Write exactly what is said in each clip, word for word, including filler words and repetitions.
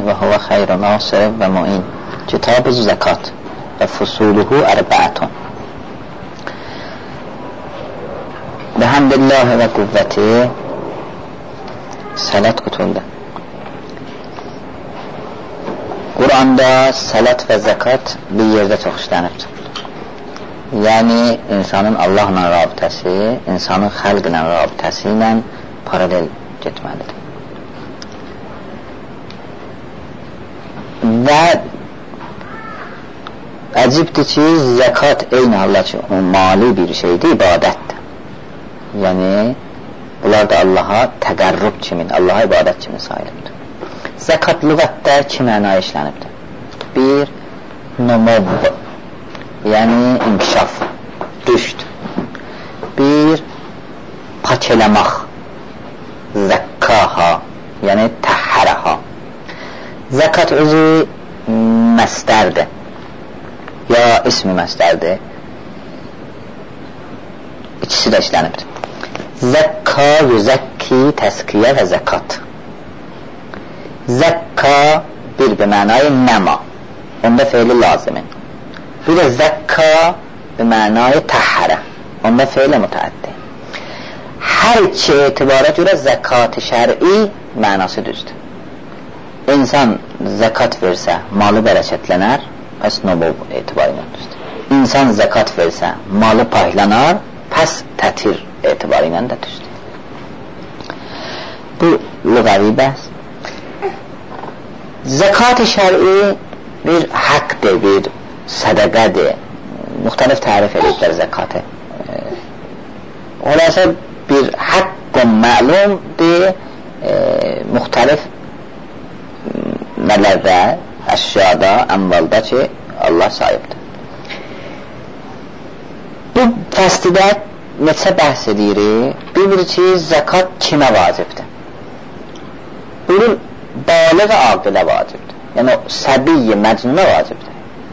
və huvə xeyrun nasir və mu'in. Kitab-ı zəkat və fusuluhu ərbəətun. Bəhəmdillah və qüvvəti sələt qutuldu. Quranda sələt və zəkat bir yerdə çox işlənibdir. Yəni, insanın Allahla rabitəsi, insanın xəlqlə rabitəsi ilə paralel getməlidir. Və əcibdir ki, zəkat eyni halda ki, o mali bir şeydir, ibadətdir. Yəni, bunlar da Allaha təqərrüb kimi, Allaha ibadət kimi sayılırdır. Zəkat lüğətdə iki mənaya işlənibdir. Bir, numub, yəni inkişaf, düşd. Bir, pak eləmək, zəkkaha, yəni təhhərəha. Zəkat özü məstərdir, ya ismi məstərdir. İkisi də işlənibdir. Zəkka, yüzəkki, təskiyə və zəkat. Zəkka bir bir mənayı nəma, onda feili lazimin. Bir də zəkka bir mənayı təhhərə, onda feili mütəəddi. Hər iki etibara görə zəkat-ı şər'i mənası düzdür. İnsan zəkat versə, malı bərəkətlənər, pəs nubub etibarıyla düzdür. İnsan zəkat versə, malı paylanar, pəs tətir etibarıyla da düzdür. Bu lüğəvi bəhs. Zəkat-ı şər'i bir haqqdır, bir sədəqədir. Müxtəlif tərif ediblər zəkatı. Olarsa bir haqqın məlumdir, e, müxtəlif nələrdə, əşyada, əmvalda ki, Allah sahibdir. Bu fəslidə neçə bəhs edirik? Bir-bir ki, zəkat kimə vacibdir? Buyurun, balığı aqilə vacibdir. Yəni, səbiyyə, məcnuna vacibdir.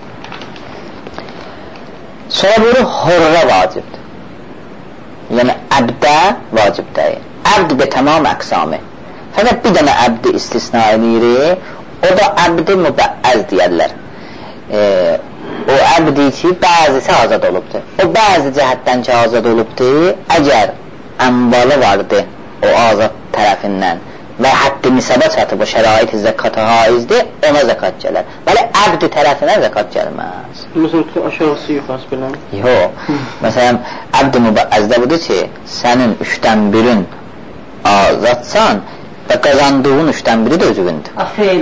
Sonra buyurun, hurra vacibdir. Yəni, əbdə vacibdir. Əbd bir tamam əqsami. Fəqət bir dənə əbdi istisna edirik, o da əbdi mübəəz deyərlər. E, o əbdi ki, bəzisi azad olubdur. O bəzi cəhətdən ki, azad olubdur, əgər əmvalı vardır o azad tərəfindən və həddi nisabə çatıb o şərait-i zəkata haizdir, ona zəkat gələr. Bəli, əbdi tərəfinə zəkat gəlməz. Məsələn ki, aşağısı yuxarısı bilən? Yox. Məsələn, əbdi mübəəzdə budur ki, sənin üçdən birin azadsan və qazandığın üçdən biri də özüvündür.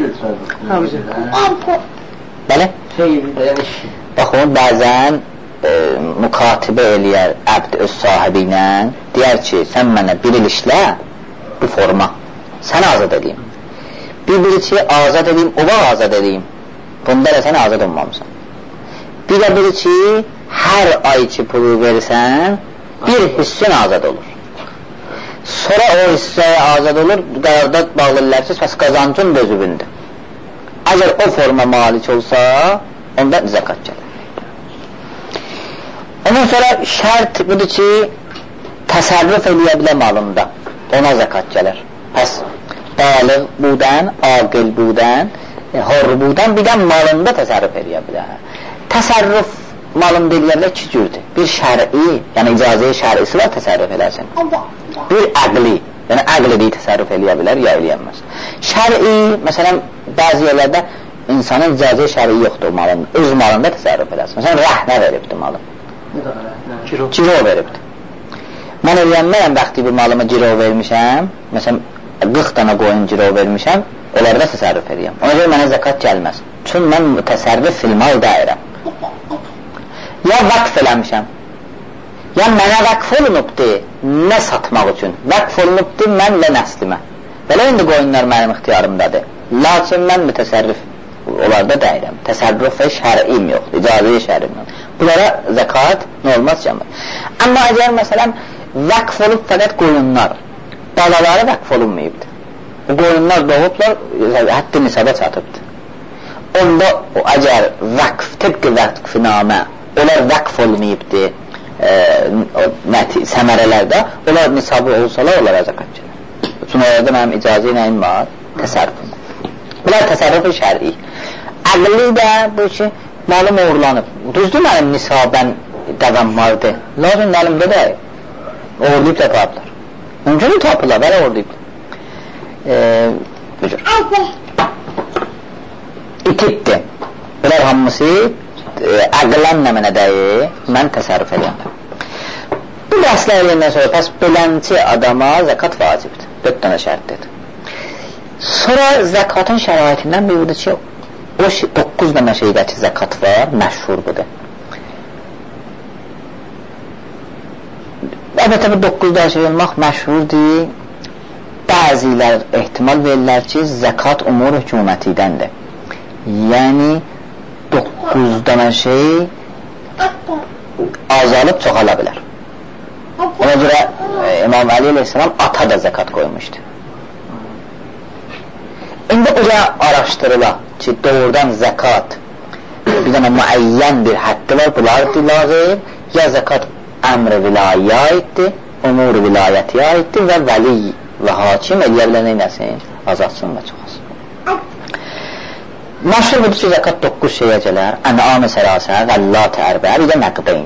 Feyl. Bəli? Feyl. Baxın, bəzən e, mükatibə eləyər əbd öz sahibi ilə, deyər ki, sən mənə bir il işlə, bu forma. Səni azad edeyim. Bir-biri ki, azad edeyim, o vaxt azad edeyim. Bunda da sən azad olmamısan. Bir də biri ki, hər ay ki pulu verirsən, bir hissin azad olur. Sonra o hissəyə azad olur, qararda bağlırlar ki, bəs qazancın da özübündür. Əgər o forma malik olsa, onda zəkat gəlir. Ondan sonra şərt budur ki, təsərrüf eləyə bilər malında, ona zəkat gəlir. Pəs, balıq budən, aqil budən, hor budən, bir də malında təsərrüf eləyə bilər. Təsərrüf malında eləyərlər iki cürdür. Bir şər'i, yəni icazəyə şər'isi var, təsərrüf eləsin. Bir əqli, yəni əqli təsərrüf eləyə bilər, ya eləyənməz. Şər'i, məsələn, bəzi yerlərdə insanın icazəyə şər'i yoxdur malında, öz malında təsərrüf eləsin. Məsələn, rəhnə veribdir malı. Ciro veribdir. Mən eləyənməyəm, vaxtı bir malıma ciro vermişəm, məsələn, qırx dənə qoyun ciro vermişəm, onlarda təsərrüf edəyəm. Ona görə mənə zəkat gəlməz. Çünki mən təsərrüf filmal dəyirəm. Ya vəqf eləmişəm, ya mənə vəqf olunubdur, nə satmaq üçün? Vəqf olunubdur mənlə nəslimə. Belə indi qoyunlar mənim ixtiyarımdadır. Lakin mən mütəsərrif onlarda dəyirəm. Təsərrüf və şər'im yoxdur, icazəyə şər'im yoxdur. Bunlara zəkat olmaz cəmət. Amma əgər məsələn vəqf olub fəqət qoyunlar, balaları vəqf olunmayıbdır. O qoyunlar doğublar, həddi nisabə çatıbdır. Onda o əgər vəqf, tıbqı vəqfinamə, onlar vəqf olmayıbdır e, səmərələrdə, onlar nisabı olsalar, onlara zəkat gəlir. Çünki orada mənim icazə nəyim var? Təsərrüfüm. Bunlar təsərrüf şər'i. Əqli də bu ki, malım uğurlanıb. Düzdür, mənim nisabən dəvəm vardı. Lakin əlimdə də uğurlayıb da tapılar. Mümkün tapılar, belə uğurlayıb. Bu cür. İtibdir. Bunlar hamısı əqlən nə mənə deyir, mən təsərrüf edəyəm. Bu dərslər eləyindən sonra pəs belənçi adama zəkat vacibdir. Dörd dənə şərtdir. Sonra zəkatın şəraitindən bir budur ki, o doqquz dənə şeydəki zəkat var, məşhur budur. Əlbəttə bu doqquz dənə şey olmaq məşhurdur. Bəzilər ehtimal verirlər ki, zəkat umur hökumətidəndir. Yəni doqquz dənə şey azalıb çoxala bilər. Ona görə İmam Əli Aleyhisselam ata da zəkat qoymuşdu. İndi o araşdırıla ki, doğrudan zəkat bir dənə müəyyən bir həddi var, bunlar dilazir, ya zəkat əmr-i vilayəyə aiddir, umur vilayətiyə aiddir və vəli və hakim eləyə bilən neynəsin? Azadsın və çoxasın. Məşhur budur ki, zəkat doqquz şeyə gələr. Ən-am-ı sələsə, qəllat-ı ərbəə, bir də nəqdeyn.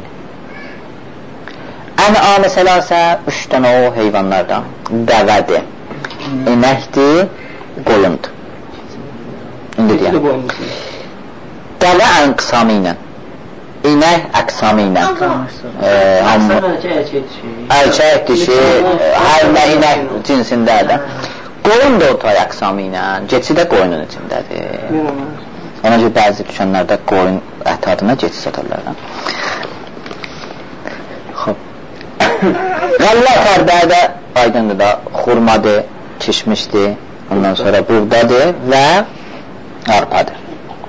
Ən-am-ı sələsə, üç dənə o heyvanlardan. Dəvədir, inəkdir, qoyundur. İndi deyəm. Dəvə ən-qısamı ilə, inək əqsamı ilə. Əlçək dişi, hər nə inək cinsindədir. Qoyun da ortaya əqsamı ilə, keçi də qoyunun içindədir. Ona görə bəzi düşənlərdə qoyun əti adına keçi satarlar. Qəllat ərbədə aydındır da, xurmadır, kişmişdir, ondan sonra buğdadır və arpadır.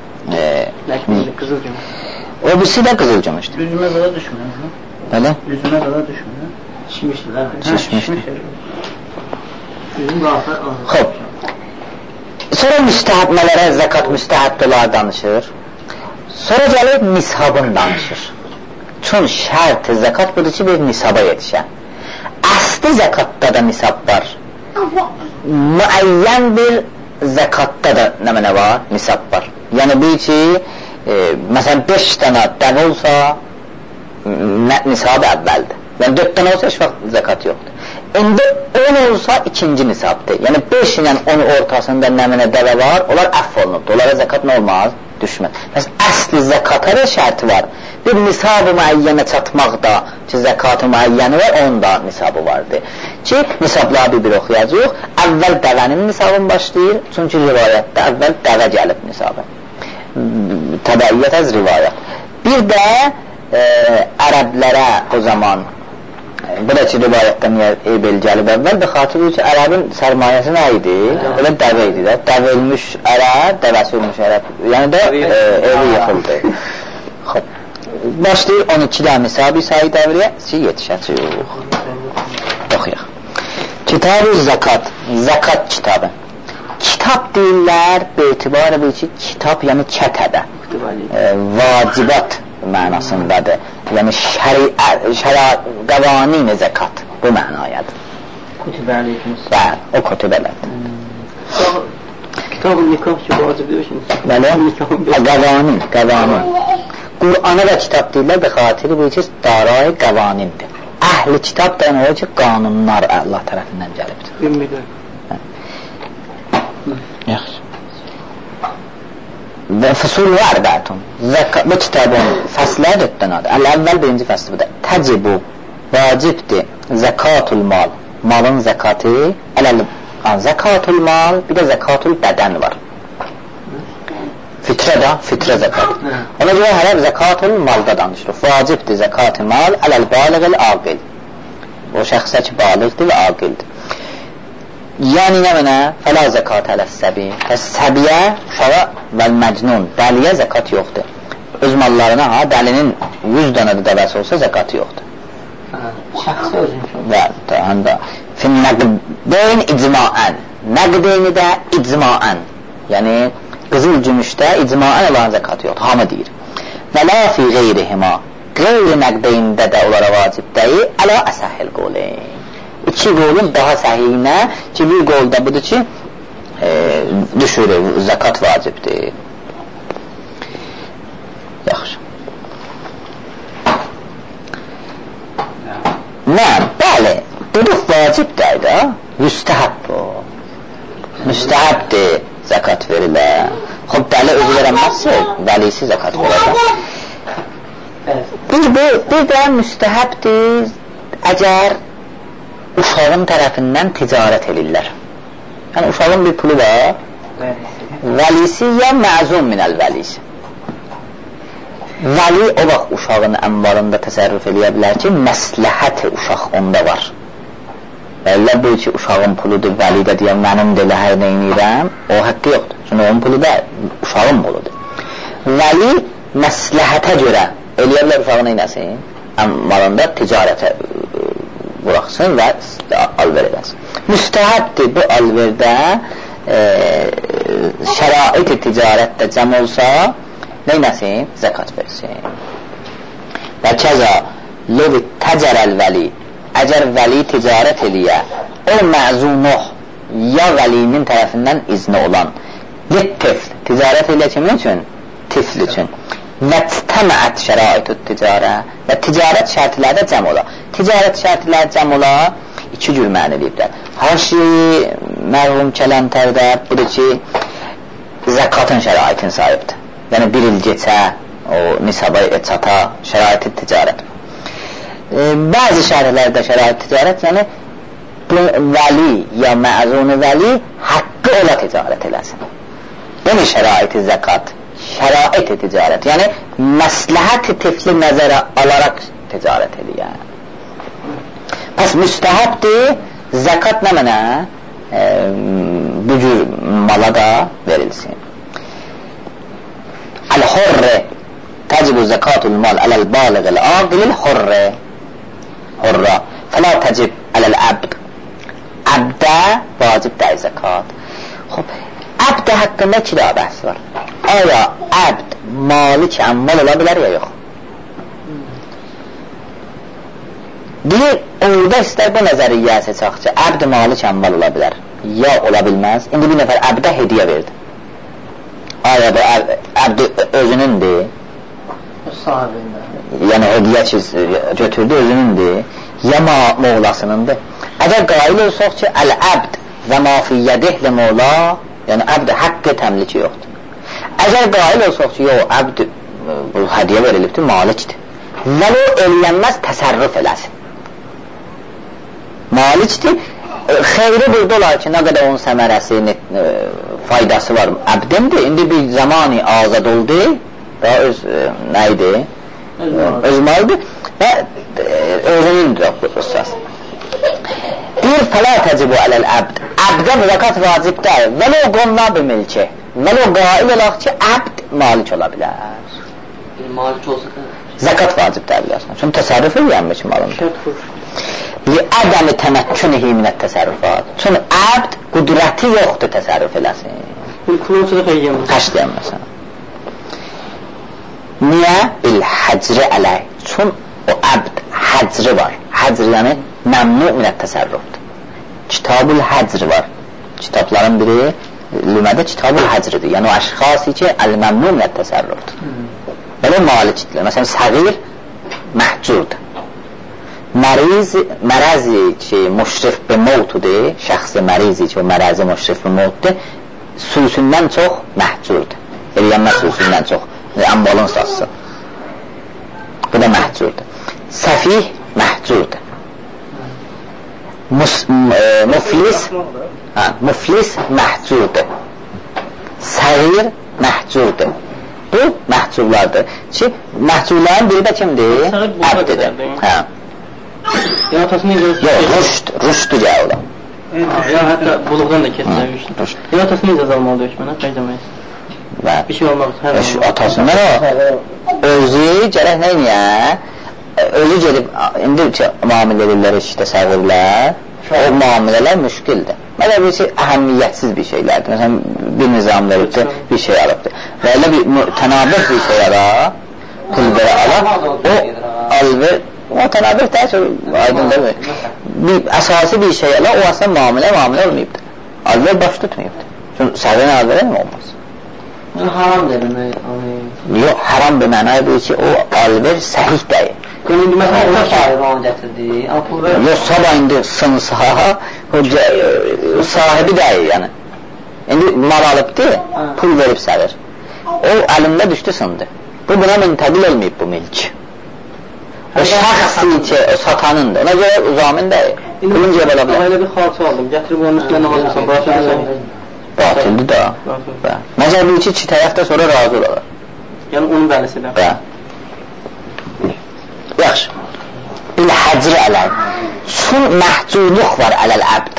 O birisi də qızılcımışdır. Üzümə qala düşmür. Bələ? Üzümə qala düşmür. Şişmişdir. Şişmişdir. Üzüm qalxar. Xob. Sonra müstəhəbmələrə, zəkat müstəhəbdələr danışır. Sonra gəlir nisabın danışır. Çün şərt zəkat budur ki, bir nisaba yetişən. Əsli zəkatda da nisab var. Müəyyən bir zəkatda da nə mənə var? Nisab var. Yəni bir ki, e, məsələn beş dənə dəv olsa nisab əvvəldir. Yəni dörd dənə olsa heç vaxt zəkat yoxdur. İndi on olsa ikinci nisabdır. Yəni beş ilə on ortasında nə mənə dəvə var, onlar əff olunubdur. Onlara zəkat nə olmaz? Düşməz. Məsələn, əsli zəkata da şərti var. Bir nisab-ı müəyyənə çatmaqda ki, zəkat-ı müəyyəni var, onun da nisabı vardır. Ki, nisabları bir-bir oxuyacaq. Əvvəl dəvənin nisabını başlayır, çünki rivayətdə əvvəl dəvə gəlib nisabı. Təbəiyyət əz rivayət. Bir də e, ərəblərə o zaman bu da ki, rivayətdən Eybel gəlib əvvəl bir xatırlıyor ki, ərəbin sərmayəsi nə idi? Elə dəvə idi də. Dəvə ölmüş ərəb, dəvəsi ölmüş ərəb. Yəni də e, evi yıxıldı. Xob. Başlayır on iki dən nisab-ı sahi dəvriyə ki, yetişəcək. Oxuyaq. Kitab-ı zəkat. Zəkat kitabı. Kitab deyirlər, betibarı bir ki, kitab yəni kətədə. E, vacibat mənasındadır. Yəni şəriət, qəvanin zəkat bu mənayadır. Kütübəlikimiz. Bəli, o kütübələrdir. Kitab-ı nikah ki, vacib deyirsiniz. Bəli, qəvanin, qəvanin. Qur'ana da kitab deyirlər, bir xatiri bu ki, daray qəvanindir. Əhli kitab da o ki, qanunlar Allah tərəfindən gəlibdir. Bilmirəm. Yaxşı. Və fəsul və ərbətun. Bu kitabın fəslər dördənədir. Əl-əvvəl birinci fəsli budur. Təcibu, vacibdir, zəkatul mal. Malın zəkatı, zəkatul mal, bir də zəkatul bədən var. Fitrə da, fitrə zəkat. Ona görə hərəb zəkatul malda danışır. Vacibdir zəkatul mal, əl-əl-baliq əl-aqil. O şəxsə ki, baliqdir və aqildir. Yəni nə mənə? Fəla zəkat əl-səbi. Səbiyə, uşağa və məcnun. Dəliyə zəkat yoxdur. Öz mallarına, ha, dəlinin yüz dənədə dəvəsi olsa zəkatı yoxdur. Şəxsi özün. Və həndə fin nəqdeyn icmaən. Nəqdeyni də icmaən. Yəni qızıl gümüşdə icmaən olan zəkatı yoxdur. Hamı deyir. Və la fi qeyrihima. Qeyri nəqdeyində də onlara vacib deyil. Əla əsəhil qoleyn. İki qolun daha səhiyinə ki, bir qolda budur ki, e, düşürür, zəkat vacibdir. Yaxşı. Nə? Bəli, dedik vacibdir də, müstəhəb bu. Müstəhəbdir zəkat verilə. Xob, dəli özü verəməzsə, vəlisi zəkat verilə. Bir, bir, bir də müstəhəbdir əgər uşağın tərəfindən ticarət edirlər. Yəni, uşağın bir pulu var, vəlisi ya məzun minəl vəlisi. Vəli o vaxt uşağın ənvarında təsərrüf eləyə bilər ki, məsləhət uşaq onda var. Vəlilər bu ki, uşağın puludur, vəli də deyəm, mənim də elə hər neynirəm, o haqqı yoxdur. Çünki onun pulu da uşağın puludur. Vəli məsləhətə görə eləyə bilər uşağın neynəsin? Ənvarında ticarətə buraxsın və alver edəsin. Müstəhəbdir bu alverdə e, şərait-i ticarətdə cəm olsa, neynəsin? Zəkat versin. Və kəza lovi təcərəl vəli, əgər vəli ticarət eləyə, o məzunuh ya vəlinin tərəfindən izni olan tifl, ticarət eləyə kimin üçün? Tifl üçün. Və təməət şərait-ü ticarə və ticarət şərtlərdə cəm ola. Ticarət şərtlər cəm ola, iki cür məni deyiblər. Hər şey mərhum kələntərdə budur ki, zəkatın şəraitin sahibdir. Yəni bir il geçə, o nisaba çata şərait-i ticarət. E, bəzi şərhlərdə şərait ticarət, yəni bu vəli ya məzun vəli haqqı ola ticarət eləsin. Yəni şərait-i zəkat, şərait-i ticarət, yəni məsləhət-i tifli nəzərə alaraq ticarət eləyən. Pəs müstəhəbdir, zəkat nə mənə e, bu cür mala da verilsin. Əl-hurri təcib zəkatul mal ələl-baliq əl-aqil hurri hurra fəla təcib ələl-əbd. Əbdə vacibdir zəkat. Xob, əbdə haqqında iki daha bəhs var. Aya əbd malik əmmal ola bilər ya yox? Deyir, orada istər bu nəzəriyyə seçək ki, əbd malik əmmal ola bilər. Ya ola bilməz. İndi bir nəfər əbdə hediyə verdi. Aya bu əbd özünündür. Sahibində. Yəni hediyə ki, götürdü özünündür. Ya moğlasınındır. Əgər qail olsaq ki, əl-əbd və mafiyyədihlə moğla, yəni əbd haqqı təmliki yoxdur. Əgər qail olsaq ki, yox, əbd bu hədiyə verilibdir, malikdir. Vəli elənməz təsərrüf eləsin. Malikdir. Xeyri burada olar ki, nə qədər onun səmərəsi, e, faydası var, əbdindir. İndi bir zamani azad oldu, daha öz e, nə idi? Öz malıdır və e, özünündür bu əsas. Deyir, fələ təcib ələl-əbd. Əbdə zəkat vacibdir. Vələ o qonna bir milki. Vələ o qail olaq ki, əbd malik ola bilər. Malik olsa da zəkat vacibdir bilərsən. Çünki təsərrüf eləyənmə ki, malında. Li-ədəmi təməkkünihi minət təsərrüfat. Çünki əbd qudrəti yoxdur təsərrüf eləsin. Kulotunu xəyyəməsin. Xəşləyənməsin. Niyə? Bil-həcri ələy. Çünki o əbd həcri var. Həcri yəni məmnu minət təsərrüfdur. Kitab-ül həcri var. Kitabların biri lümədə kitab-ül həcridir. Yəni o əşxası ki, əl-məmnu minət təsərrüfdur. Belə malikdirlər. Məsələn, səğir məhcurdur. Məriz, mərəzi ki, müşrif bir mevtudur, şəxsi mərizi ki, o mərəzi müşrif bir mevtudur, sülsündən çox məhcurdur. Eləyənmə sülsündən çox, əmbalın sası. Bu da məhcurdur. Səfih məhcurdur. Mus, e, muflis, ha, muflis məhcurdur. Səğir məhcurdur. Bu məhcurlardır. Ki, məhcurların biri də kimdir? Əbdidir. Hə. Ya atasını necə? Yox, rüşd, rüşdü gəl ola. Ya hətta buluqdan da keçirmişdir. Ya atasını necə almalı döyüşmənə, qaydamayız. Bir şey olmaq hər zaman. Atasını özü gərək nə inəyə? Özü gedib, indi müamilə edirlər, işdə səğirlər, o müamilələr müşkildir. Mələ bir şey əhəmiyyətsiz bir şeylərdir. Məsələn, bir nizam veribdir, bir şey alıbdır. Və elə bir tənabət bir şey ala, pulbərə ala, o alver, o tənabət daha çox aydındır. Bir əsası bir şey ala, o aslında müamilə, müamilə olmayıbdır. Alver baş tutmayıbdır. Səhvə nə verər mi? Olmaz. Haram demək. Yox, haram bir mənaya deyir ki, o alver səhih deyil. Indi məsələn, o sahibi onu gətirdi. Yox, sabah indi sınsa, sahibi deyil, yəni. İndi mal alıbdır, pul verib səvir. O əlində düşdü, sındı. Bu, buna müntəqil olmayıb bu milk. O şəxsi ki, o satanındır. Ona görə uzamin deyil. Pulun cəb ola bilər. Elə bir xalça aldım, gətirib onun üstünə namaz olsan, başlayırsan. Batildir da. Məncə bu iki, iki tərəf də sonra razı olar. Yəni onun bəlisi də. Yaxşı. Bil-həcri ələl. Sun məhculuq var ələl-əbd.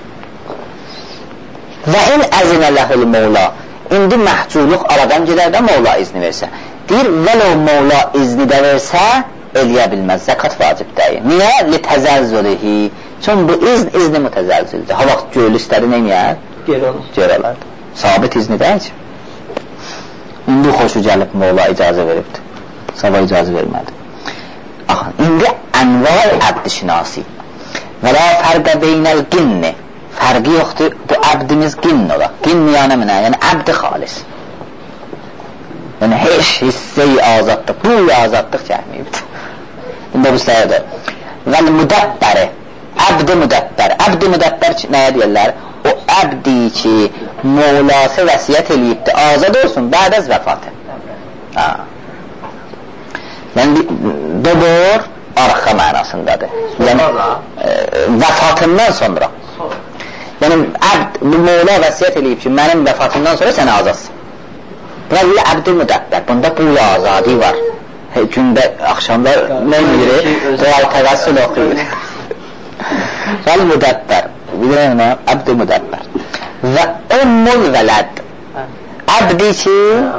Və in əzinə ləhul Mevla. İndi məhculuq aradan gedər də Mevla izni versə. Deyir, vələv Mevla izni də versə, eləyə bilməz. Zəkat vacib deyil. Niyə? Li-təzəlzülihi. Çünki bu izn, izni mütəzəlzildir. Ha vaxt göl istədi neyməyər? Geri alardı. Sabit izni deyil ki. İndi xoşu gəlib Mevla icazə veribdir. Sabah icazə vermədi. Axın, indi ənvar əbd-i şinasi. Və la fərqə beynəl qinni. Fərqi yoxdur, bu əbdimiz qinn ola. Qinn yəni mənə, yəni əbd-i xalis. Yəni heç hissə-i azadlıq, bu azadlıq çəkməyibdir. İndi bu sayıdır. Və müdəbbəri, əbd-i müdəbbər. Əbd-i müdəbbər nəyə deyirlər? O əbdi ki, Mevlası vəsiyyət eləyibdir, azad olsun, bəd-əz vəfatı. Yəni, dobor arxa mənasındadır. Yəni, vəfatından sonra. Yəni, Mevla vəsiyyət eləyib ki, mənim vəfatından sonra sənə azadsın. Buna deyil, əbd-i müdəbbər. Bunda bu azadi var. Gündə, axşamlar nə bilir? Real təvəssül oxuyur. Vəl müdəbbər. Bilirəm nə? Əbd-i müdəbbər. Və ummul vələd. Əbdi ki,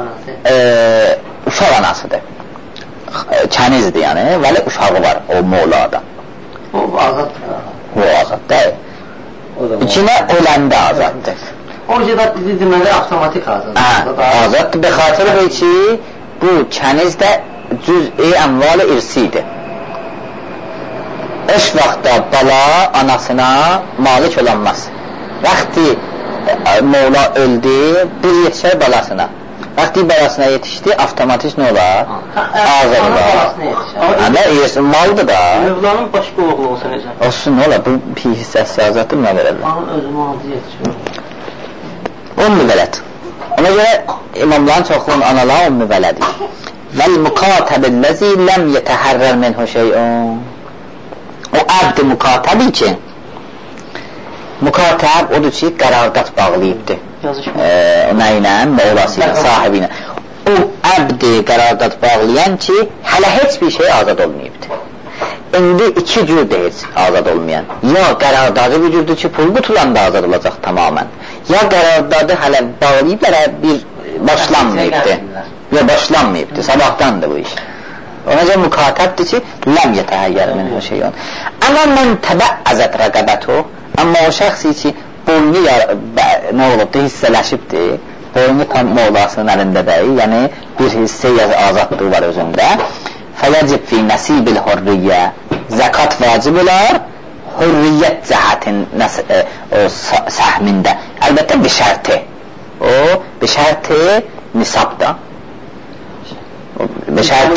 uşaq anasıdır. Kənizdir yəni, vəli uşağı var o Mevlada. O azaddır. O azad deyil. İçinə öləndə azaddır. O cədə deməli avtomatik azaddır. Azaddır, bəxatırdır ki, bu kəniz də cüz-i əmval-i irsidir. Eş vaxtda bala anasına malik olanmaz. Vaxti Mevla öldü, bir yetişər balasına. Vaxti balasına yetişdi, avtomatik nə olar? Azad olar. Ana yetişir, maldır da. Mevlanın başqa oğlu olsa necə? Olsun, nə olar? Bu pi hissəsi azaddır, nə verərlər? Onun özü maldı yetişir. On müvələd. Ona görə imamların çoxluğun analar on müvələdir. Vəl mukatəbilləzi ləm yetəhərrər minhu şeyun. O əbd-i mukatəbi ki, mukatəb odur ki, qərardat bağlayıbdır. Nə ilə, Mevlası ilə, sahibi ilə. O əbd-i qərardat bağlayan ki, hələ heç bir şey azad olmayıbdır. İndi iki cürdür heç azad olmayan. Ya qərardadı bir cürdür ki, pul qutulanda azad olacaq tamamən. Ya qərardadı hələ bağlayıblar, bir başlanmayıbdır. Ya başlanmayıbdır, sabahdandır bu iş. Ona görə mukatəbdir ki, ləm yətəhəyyər minhə şeyun. Amma mən təbəəzət rəqəbətu, amma o şəxsi ki, boynu nə olubdur, hissələşibdir, boynu tam Mevlasının əlində deyil, yəni bir hissə azadlığı var özündə. Fəyəcib fi nəsibil hürriyyə, zəkat vacib olar, hürriyyət cəhətin səhmində. Əlbəttə bir şərti, o bir şərti nisabda. Bir şərti...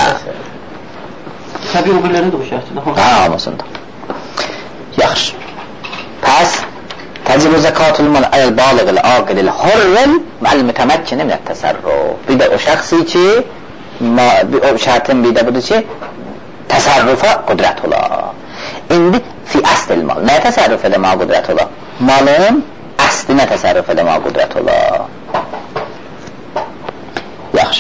Təbii o birlərin də bu şərtidir. Ha, olmasın da. Yaxşı. Pəs, təcib-i zəkatul mal əl-balıqil aqilil hurril məl-mütəməkkini minət təsərruf. Bir də o şəxsi ki, o şərtin bir də budur ki, təsərrufa qudrət olar. İndi fi əslil mal. Nəyə təsərruf edəməyə qudrət olar? Malın əslinə təsərruf edəməyə qudrət olar. Yaxşı.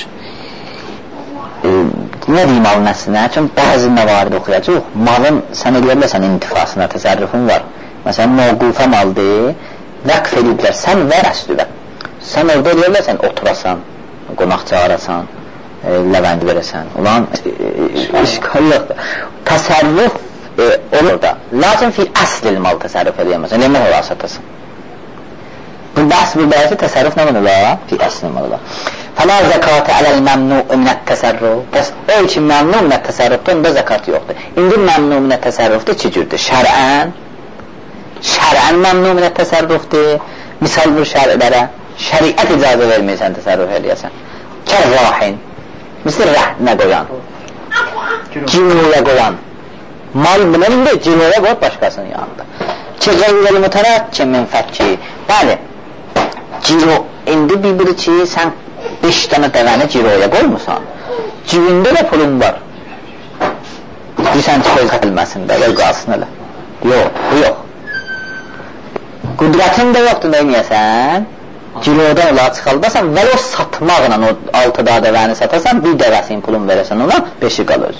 Nə deyim malın əslinə? Çünki bəzi məvarid oxuyacaq. Malın, sən eləyərlərsən intifasına təsərrufun var. Məsələn, mövqufə maldır, vəqf ediblər, sən vər əslüvə. Sən orada eləyərlərsən, oturasan, qonaq çağırasan, ləvənd verəsən. Ulan, işgal yoxdur. Təsərruf olur da. Lakin fil əslil mal təsərruf edəyəməsən. Nəmək olar satasın? Bu bəhs bu bəhsi təsərruf nə mən olar? Fil əslil mal olar. Fələ zəkatı ələl məmnu minət təsərruf. Bəs o ki, məmnu minət təsərrufda onda zəkat yoxdur. İndi məmnu minət təsərrufda iki cürdür. Şərən, şərən məmnu minət təsərrufdur misal bu şərilərə, şəriət icazə verməyəsən təsərrüf eləyəsən. Kərrahin, misal rəhnə qoyan, ciroya qoyan, mal bilən də ciroya qoyub başqasının yanında. Ki, qeyrəl mütərəkkim min fəkki. Bəli, ciro, indi bir-biri ki, sən beş dənə dəvəni ciroya qoymusan, cibində də pulun var. Deyirsən ki, qoy gəlməsin də, qoy qalsın elə. Yox, bu yox. Qudrətin də yoxdur, nə eləyəsən? Cirodan olaraq çıxaldasan və o satmaqla o altı da dəvəni satasan, bir dəvəsinin pulun verəsən ona, beşi qal özü.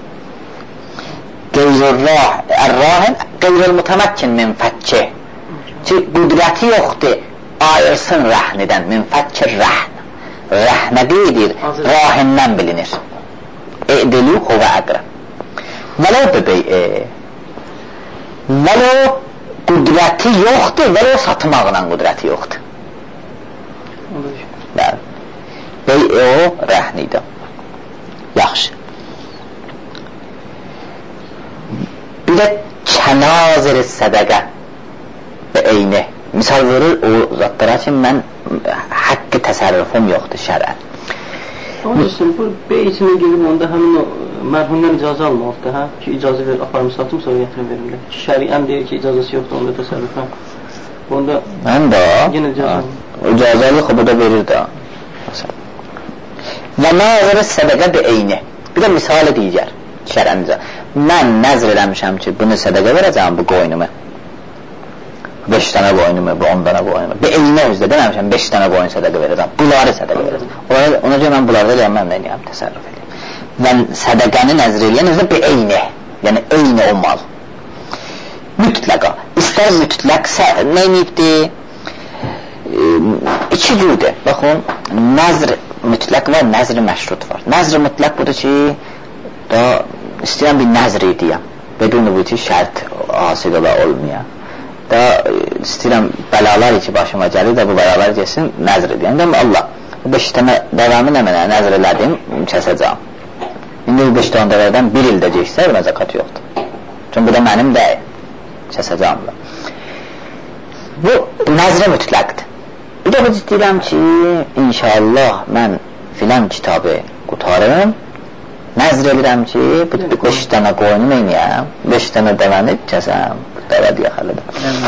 Qeyrəl qeyrəl mütəməkkin min fəkki. Ki, qudrəti yoxdur, ayırsın rəhnidən, min fəkki rəhn. Rəhnə deyir, rahindən bilinir. E'dilu huvə əqrəb. Vələ bəbəyə, vələ qudrəti yoxdur, vələ satmaqla qudrəti yoxdur. Bəy o rəhnidir. Yaxşı. Bir də kənazir-i sədəqə və eyni. Misal verir o zatlara ki, mən haqqı təsərrüfüm yoxdur şərən. Onun üçün, bu bey içinə gelib onda həmin o mərhumdan icazə almalıqdır, hə? Ki, icazə verir, aparım satım, sonra gətirin verirlər. Ki, şəriən deyir ki, icazəsi yoxdur onda təsərrüfə. Onda mən də yenə icazə icazəli bu da verir də. Və nazirə sədəqə də eyni. Bir də misali digər şərəncə. Mən nəzr eləmişəm ki, bunu sədəqə verəcəm bu qoynumu. beş dənə qoynumu, bu on dənə qoynumu. Bir elinə özdə deməmişəm, beş dənə qoyun sədəqə verəcəm. Bunları sədəqə verəcəm. Ona görə mən bunlarda deyəm, mən də eləyəm, təsərrüf eləyəm. Və sədəqəni nəzr eləyən özdə bir eyni. Yəni, eyni o mal. Mütləqa. İstər mütləqsə, nə inibdir? İki cürdür. Baxın, nəzr mütləq var, nəzr məşrut var. Nəzr mütləq budur ki, da istəyən bir nəzr edəyəm. Bedunu bu ki, şərt hasil ola olmayan. Da istəyirəm bəlalar ki, başıma gəlir də bu bəlalar gəlsin, nəzr edəyəm. Deyəm, Allah, bu beş dənə dəvamı nə mənə nəzr elədim, kəsəcəm. İndi bu beş dənə dəvədən bir ildə geçsə, buna zəkat yoxdur. Çünki bu da mənim də kəsəcəm. Bu nəzrə mütləqdir. Bir də bu istəyirəm ki, inşallah mən filan kitabı qutarım, nəzr edirəm ki, bu beş dənə qoyunum eynəyəm, beş dənə dəvəni kəsəm, dəvə deyə xəlidir.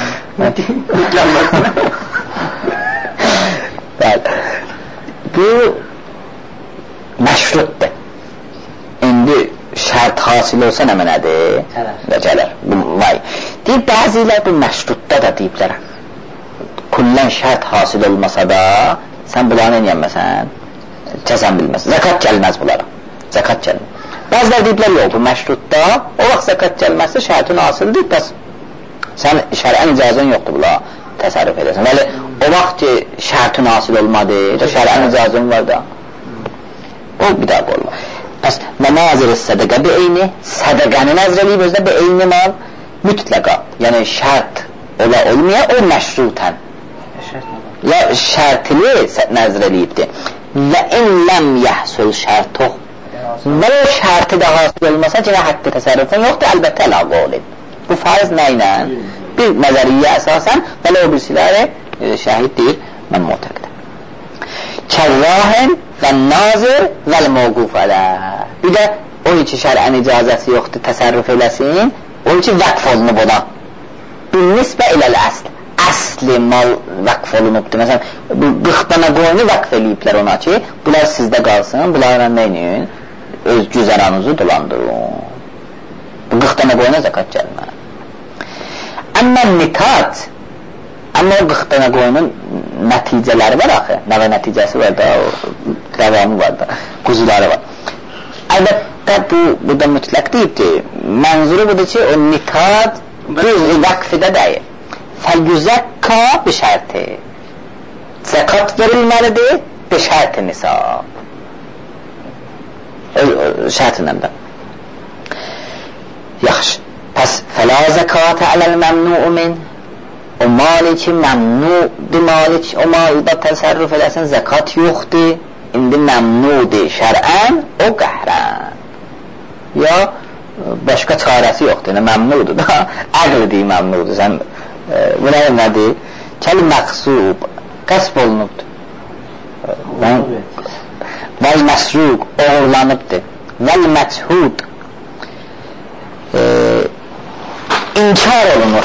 Bu məşrutdur. İndi şərt hasil olsa nə mənədir? Və gələr. Deyib, bəzilə bu məşrutda da deyiblərəm. Kullən şərt hasil olmasa da, sən bunları eləyənməsən, kəsən bilməz. Zəkat gəlməz bunlara. Zəkat gəlməz. Bəzilər deyiblər, yox, bu məşrutda, o vaxt zəkat gəlməzsə, şərtin hasildir, bəs sən şərən icazən yoxdur bunlara təsərrüf edəsən. Bəli, o vaxt ki, şərtin hasil olmadı, şərən icazən var da, o bir daha olmaz. Bəs, mənazir-i sədəqə bir eyni, sədəqəni nəzr eləyib özdə bir eyni mal, mütləqa, yəni şərt ola olmaya, o məşrutən. Ya şərtili nəzr eləyibdir. Və in ləm yəhsul şərtuq. Və o şərti də hasil olmasa ki, haqqı təsərrüfün yoxdur, əlbəttə əlavə olub. Bu faiz nə ilə? Bir nəzəriyyə əsasən, bələ o birisiləri şəhid deyir, mən mutəqdir. Kərrahin və nazir vəl-məvquf ələ. Bir də o iki şərən icazəsi yoxdur, təsərrüf eləsin, o iki vəqf olunub ona. Bir nisbə iləl-əsl. Əsli mal vəqf olunubdur. Məsələn, bu qırx dənə qoyunu vəqf eləyiblər ona ki, bunlar sizdə qalsın, bunlarla neyinin? Öz güzəranınızı dolandırın. Bu qırx dənə qoyuna zəkat gəlmə. Əmmə nitat, əmmə o qırx dənə qoyunun nəticələri var axı, nəvə nəticəsi var da, rəvamı var da, quzuları var. Əlbəttə, bu, bu da mütləq deyibdir. Mənzuru budur ki, o nitat düz vəqfidə deyil. Fəlgüzəkka bir şərti. Zəkat verilməlidir, bir şərti nisab. Şərtindən də. Yaxşı. Pəs, fələ zəkatə aləl məmnu'u min. O mali ki, məmnu'dur mali ki, o malda təsərrüf edəsən, zəkat yoxdur. İndi məmnu'dur şərən, o qəhrən. Ya, başqa çarəsi yoxdur, məmnu'dur da. Əql deyil məmnu'dur, sən bu nə nədir? Kəl-məqsub qəsb olunubdur. Vəl-məsruq oğurlanıbdır. Vəl-məchud inkar olunur.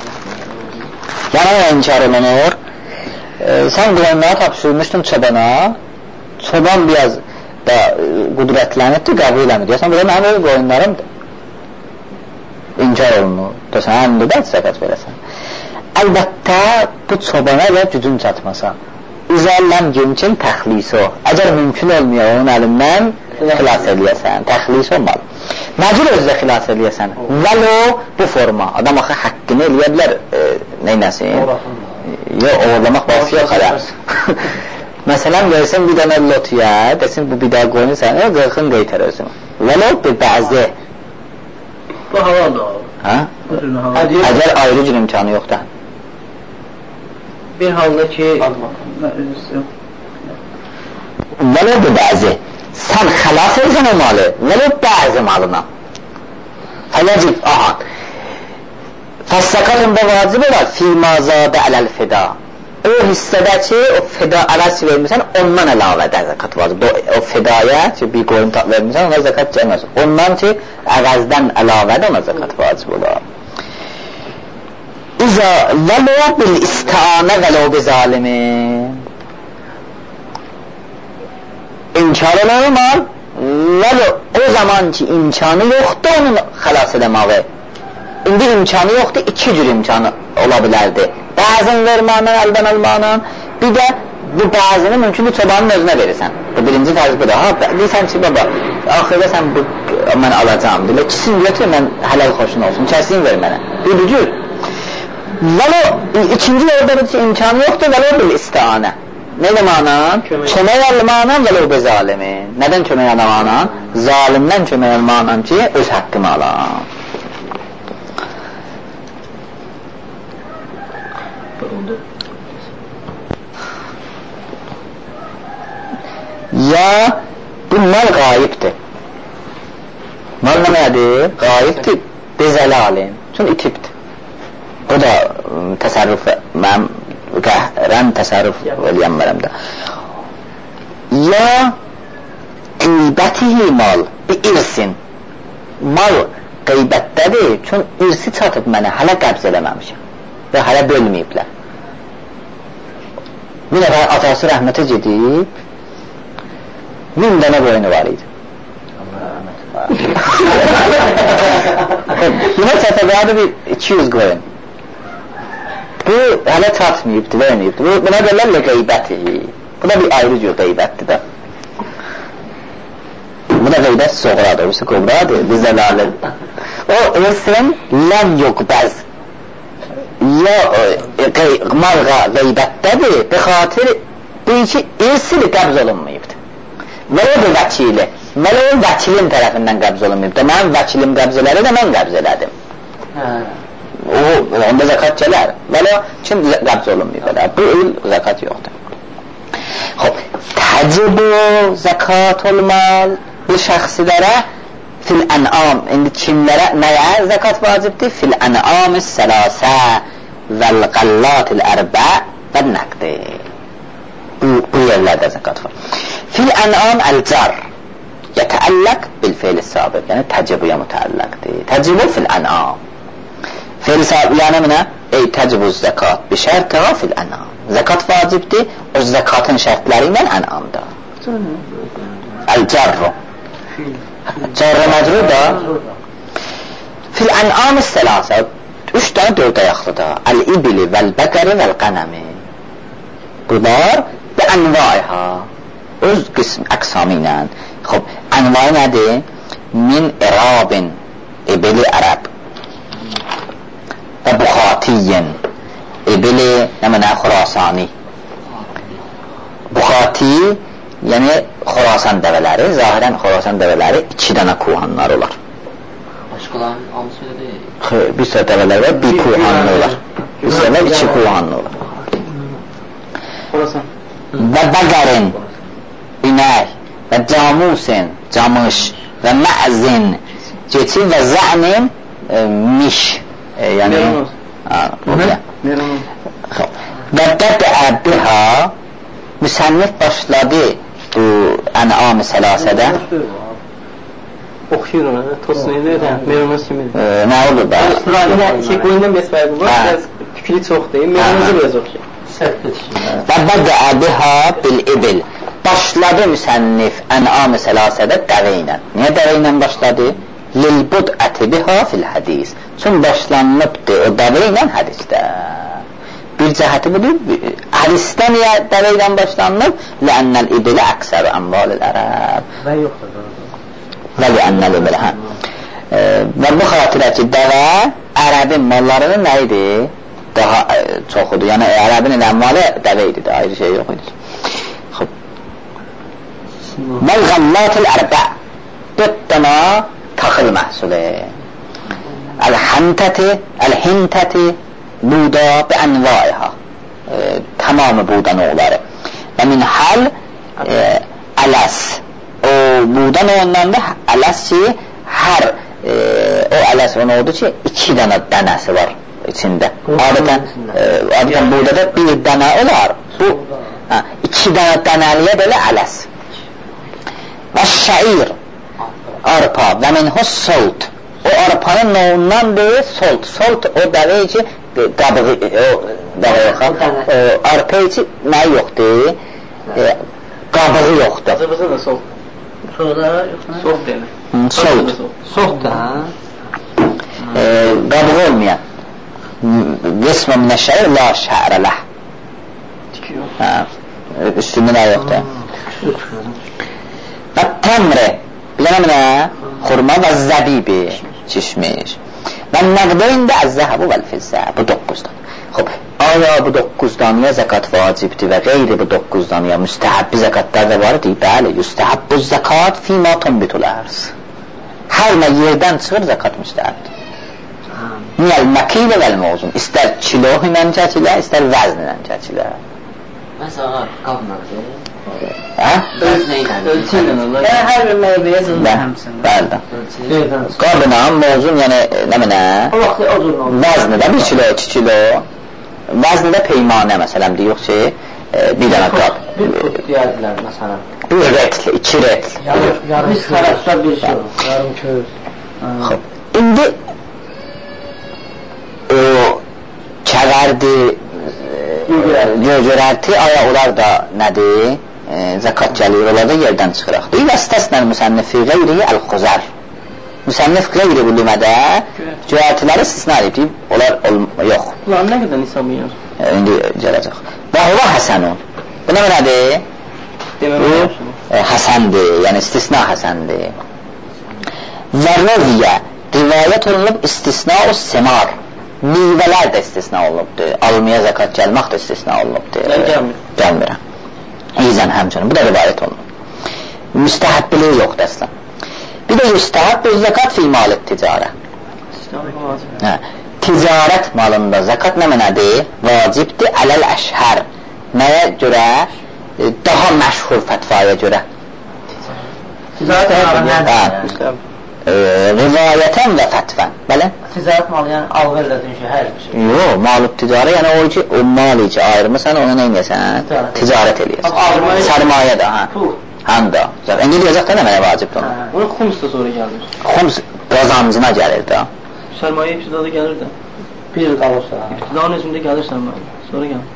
Yəni inkar olunur. Sən qoyunlara tapşırmışdın çobana, çoban biraz da qudretlənibdir, qəbul eləmir. Deyəsən, burada mənim öyle qoyunlarımdır. İnkar olunur. Deyəsən, həmdə də zəkat verəsən. Əlbəttə, bu çobana və gücün çatmasa, üzəlləm gümkün təxlisi o. Əgər mümkün olmuyor, onun əlindən xilas eləyəsən, təxlisi olmalı. Məcbur özdə xilas eləyəsən. Vəlo bu forma. Adam axı haqqını eləyə bilər, e, neynəsin? Yox, oğurlamaq bəsi yox hələ. Məsələn, versin bir dənə lotuya, desin bu bir daha qoyun sənə, qırxın qeytər özünü. Vəlo bir bəzi. Bu halaldır o. Hə? Əgər ayrı gün imkanı yoxdur. Bir halda ki, vəlo bir bəzi. Sən xəlas edəsən o malı, vəlo bəzi malına. Fələcib, aha. Fəssəqalın da vacib olar, fîmâ zâdə ələl-fida. O hissədə ki, o fida əvəz vermirsən, ondan əlavədə zəkat vacib. O fidaya ki, bir qoyun vermirsən, ona zəkat gəlməz. Ondan ki, əvəzdən əlavədə ona zəkat vacib olar. İzə vəlo bil istianə vəlo bi zalimi. İnkar olmalı, vəlo o zaman ki, imkanı yoxdur onun xəlas edəməvi. İndi imkanı yoxdur, iki cür imkanı ola bilərdi. Bəzən vermənə, əldən almanə, bir də bu bəzini mümkün bir çobanın özünə verirsən. Bu birinci tərz budur. Ha, deyirsən ki, baba, axırda sən bu, mən alacağım. Deyirlər, ikisini götür, mən hələl xoşun olsun, kəsin ver mənə. Bir bücür. Vəlo, ikinci yolda ki, imkanı yoxdur, vəlo bil istianə. Nə demənan? Kömək almanan vəlo bi zalimi. Nədən kömək almanan? Zalimdən kömək almanan ki, öz haqqımı alan. Ya bu mal qayibdir. Mal nədir? Qayibdir. Bezəlalin. Çünki itibdir. O da təsərrüf, mənim qəhrən təsərrüf eləyəm mənimdə. Ya qeybətihi mal bi irsin. Mal qeybətdədir. Çünki irsi çatıb mənə hələ qəbz eləməmişəm. Və hələ bölməyiblər. Bir nəfər atası rəhmətə gedib, min dənə qoyunu var idi. Buna çataqadı bir iki yüz qoyun. Bu hələ çatmayıbdır, verməyibdir. Buna deyirlər qeybəti. Bu da bir ayrı cür qeybətdir də. Bu da qeybət soğradır, bu soğradır, bizə lalır. O irsin ləm yoqbəz. Ya malğa qeybətdədir, bir xatir deyir ki, irsili qəbz olunmayıbdır. Və o da vəkili. Mən o vəkilin tərəfindən qəbz olunmayıbdır. Mənim vəkilim qəbz elədi də mən qəbz elədim. O, onda zəkat gələr. Və o, kim qəbz olunmayıb? Bu il zəkat yoxdur. Xob, təcibu zəkat olmal bu şəxsilərə fil-ən'am, indi kimlərə nəyə zəkat vacibdir? Fil-ən'am-ı sələsə vəl-qallat-ül-ərbə və nəqdi. Bu yerlərdə zəkat var. Fil-ən'am əl-car yətəəlləq bil-feyl-i sabiq, yəni təcibuya mütəəlləqdir. Təcibu fil-ən'am. Feyl-i sabiq yəni mənə? Ey təcibu zəkat bi şərtəğə fil-ən'am. Zəkat vacibdir, o zəkatın şərtləri ilə ən'amda. Əl-carru. Carra məcrur da fil-ən'am-ı sələsə üç dənə dörd ayaqlıdır. Əl-ibili vəl-bəqəri vəl-qənəmi. Bunlar və ənvaiha öz qism əqsamı ilə. Xob, ənvai nədir? Min irabin ibili ərəb və buxatiyyin ibili nə mənə xurasani. Buxati yəni Xorasan dəvələri, zahirən Xorasan dəvələri iki dənə kuhanlar olar. Başqaların hamısı öyle deyil. Bir sıra dəvələr var, bir kuhanlı olar. Bir sıra iki kuhanlı olar. Xorasan. Və bəqərin, inək, və camusin, camış, və məzin, keçi və zənin, e, miş. E, yəni, Meronoz. Və bədəə biha müsənnif başladı bu ən'am-ı səlasədə. Oxuyur ona, tosunu edir, meyvəməz kimidir. Nə olur da? Yine şey qoyundan besməyədim var, biraz tükülü çox deyil, meyvəməzi biraz oxuyur. Və bədəə biha bil-ibil. Başladı müsənnif ən'am-ı səlasədə dəvə ilə. Niyə dəvə ilə başladı? Lil-bud'əti biha fil-hədis. Çün başlanıbdır o dəvə ilə hədisdə. Bir cəhəti budur, hədisdə niyə dəvə ilə başlanıb? Lə'ənnəl-ibilə əksər əmvalil-ərəb. Və yoxdur. Və lə'ənnəl ibilə, hə. Və bu xatirə ki, dəvə ərəbin mallarının nə idi? Daha çoxudur. Yəni, ərəbin ilə əmvalı dəvə idi, ayrı şey yox idi. Məl-ğəllatil ərбə dörd dana taxıl məhsulu. Əl-həntəti, əl-hintəti buğda bi ənvaiha. Tamamı buğda növləri. Və min həl ələs. O buğda növündən də ələs ki, hər o ələs o növdür ki, iki dənə dənəsi var içində. Adətən, adətən buğdada bir dənə olar. Bu, iki dənə dənəliyə belə ələs. Və şəir arpa və minhus solt. O arpanın növündən deyil solt. Solt o dəvəyi ki, qabığı, o dəvəyi yox, arpa ki, nəyi yoxdur? Qabığı yoxdur. Azərbəzən də solt. Soğda yoxdur. Solt deyil. Solt. Solt da. Qabığı olmayan. Qismə minə şəir la şərələh. Üstündə nə yoxdur? Və təmri, bilənəm nə? Xurma və zəbibi, çişmiş. Və nəqdeyn də əzzəhəbu vəl-fizzə, bu doqquzdan. Xob, aya bu doqquzdanıya zəkat vacibdir və qeyri bu doqquzdanıya müstəhəbbi zəkatlar da var idi? Bəli, müstəhəbbu zəkat fîmə tunbitul ərz. Hər nə yerdən çıxır zəkat müstəhəbdir. Niyəl məkilə vəl-mozun, istər kilo ilə çəkilə, istər vəzn ilə çəkilə. Məsələ, qabnadır. Ölçü ilə Allah. Hər bir meyvəyə zıldır həmsin. Bəli. Qabına, mozun, yəni nə mənə? Vəzni də bir kilo, iki kilo. Vəzni də peymanə məsələn deyək ki, bir dənə qab. Bir fut deyədilər məsələn. Bir retl, iki retl. Yarım tərəfdə bir şey olur. Yarım köz. İndi o kəvərdi, gögörərti, aya onlar da nədir? Zəkat gəlir, onlar da yerdən çıxıraq. Və istəsnən müsənnifi qeyri əl-xuzər. Müsənnif qeyri bu lümədə göyərtiləri istisna edib, onlar yox. Bunlar nə qədər nisabı yer? İndi gələcək. Və hava həsənun. Bu nə nədir? Bu həsəndir, yəni istisna həsəndir. Və rəviyə rivayət olunub istisna o semar. Meyvələr də istisna olunubdur. Almaya zəkat gəlmək də istisna olunubdur. Gəlmir. Gəlmirəm. İzən həmçinin. Bu da rivayət olunub. Müstəhəbbiliyi yoxdur əslən. Bir də müstəhəb zəkat fi malət ticarə. Ticarət malında zəkat nə mənədir? Vacibdir ələl əşhər. Nəyə görə? Daha məşhur fətvaya görə. Ticarət malında rivayətən və fətvən. Bəli? Ticarət malı, yəni alverlədiyin şey, hər bir şey. Yox, malıb ticarə, yəni o ki, o malı ki, ayrımırsan, onu nə inəyəsən? Ticarət eləyəsən. Sərmayə də, hə. Həm də. İndi deyəcək də nə mənə vacibdir ona? Ona xums da sonra gəlir. Xums qazancına gəlir də. Sərmayə ibtidada gəlir də. Bir il qalırsa. İbtidanın özündə gəlir sərmayə. Sonra gəlir.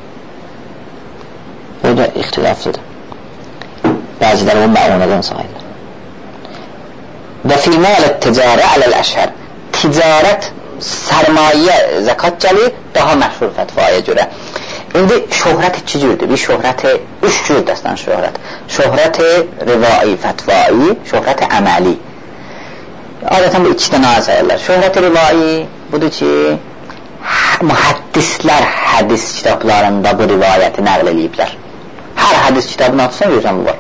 O da ixtilaflıdır. Bəziləri o məunadan sayılır. Və filmələt ticarə ələl-əşhər. Ticarət, sərmayə zəkat gəlir daha məşhur fətvaya görə. İndi şöhrət iki cürdür. Bir şöhrəti, üç cürd əslən şöhrət. Şöhrəti rivai, fətvai, şöhrəti əməli. Adətən bu iki dənə sayırlar. Şöhrəti rivai budur ki, mühəddislər hədis kitablarında bu rivayəti nəql ediblər. Hər hədis kitabını atsan görsən bu var.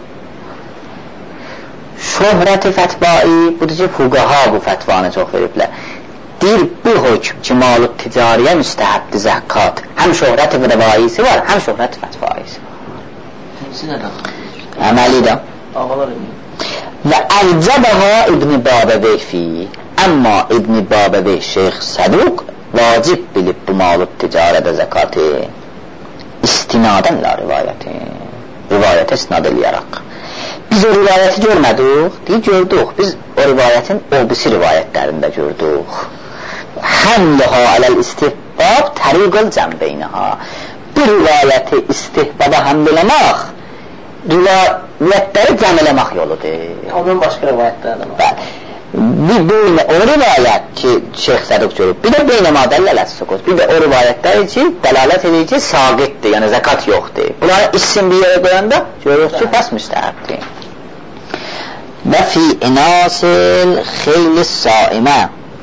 Şöhrəti fətvai budur ki, fuqaha bu fətvanı çox veriblər. Deyir, bu hökm ki, malıb ticariyə müstəhəbdir zəkat. Həm şöhrəti rəvaisi var, həm şöhrəti fətvaisi var. Hemsi nədən? Əməli də. Ağalar edir. Və əlcəbəha İbn-i Babəvey fi. Əmma İbn-i Babəvey Şeyx Səduq vacib bilib bu malıb ticarədə zəkatı. istinadən ilə rivayəti. Rivayətə istinad eləyərək. Biz o rivayəti görmədik, deyil, gördük. Biz o rivayətin o birisi rivayətlərində gördük. Həmluha aləl istihbab təriqəl cəmbeynəha. Bu rivayəti istihbaba həml eləmək, rivayətləri cəm eləmək yoludur. Ondan başqa rivayətlərdən var. Bəli. Bir beynə o rivayət ki, Şeyx Sədıq görüb, bir də beynə madəllələr sükut, bir də o rivayətlər ki, dəlalət edir ki, saqitdir, yəni zəkat yoxdur. Bunları isim bir yerə qoyanda görürük ki, bəs müstəhəbdir. Və fi inasil xeyli saimə,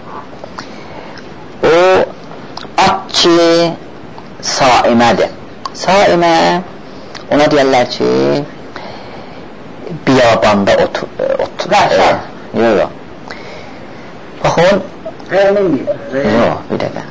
o at ki, saimədir. Saimə, ona deyərlər ki, biyabanda ot, ot, Rəhşə. Yox, yox. Baxın, Rəyənin deyir. yox, bir dəqiqə.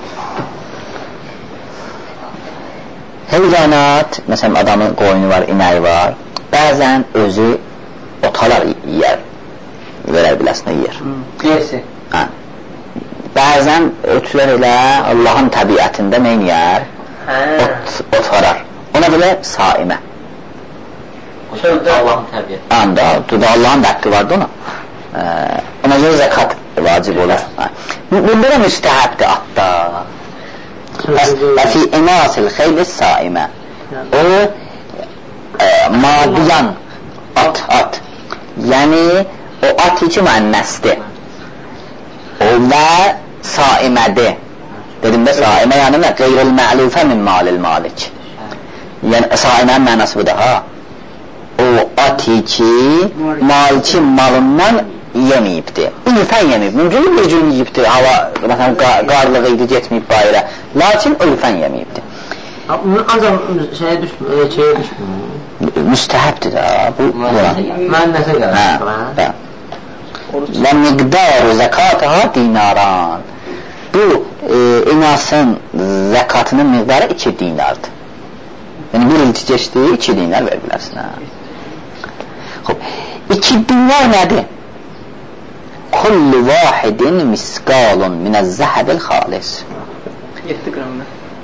Heyvanat, məsələn, adamın qoyunu var, inəyi var, bəzən özü otalar yiyər, verər biləsinə yiyər. Yersi. Hə. Bəzən ötülər elə Allahın təbiətində nə yiyər? Ot, ot varar. Ona belə saimə. Çöldə Allahın təbiəti. Anda, da Allahın dəqqi vardı ona. Ee, ona görə zəkat vacib olur. Bunda da müstəhəbdir atda. Və fi inasil xeyli saimə. O e, madiyan at, at. Yəni o at iki müənnəsdir. O və saimədir. Dedim də saimə yəni nə? Qeyril mə'lufə min malil malik. Yəni saimənin mənası budur ha. O at iki maliki malından yeməyibdir. Ülfən yeməyib. Mümkün bir gün yiyibdir. Hava, məsələn, qarlığı idi, getməyib bayıra. Lakin ülfən yeməyibdir. Ancaq şeyə düşmür, şeyə düşmür. Müstəhəbdir də. Mən nəsə gəlmişəm. Və miqdarı zəkataha dinaran. Bu, e, inasın zəkatının miqdarı iki dinardır. Yəni, bir ilçi geçdi, iki dinar ver bilərsin. İki dinar nədir? Kullu vahidin misqalun minəz-zəhəbil xalis. yeddi qramda.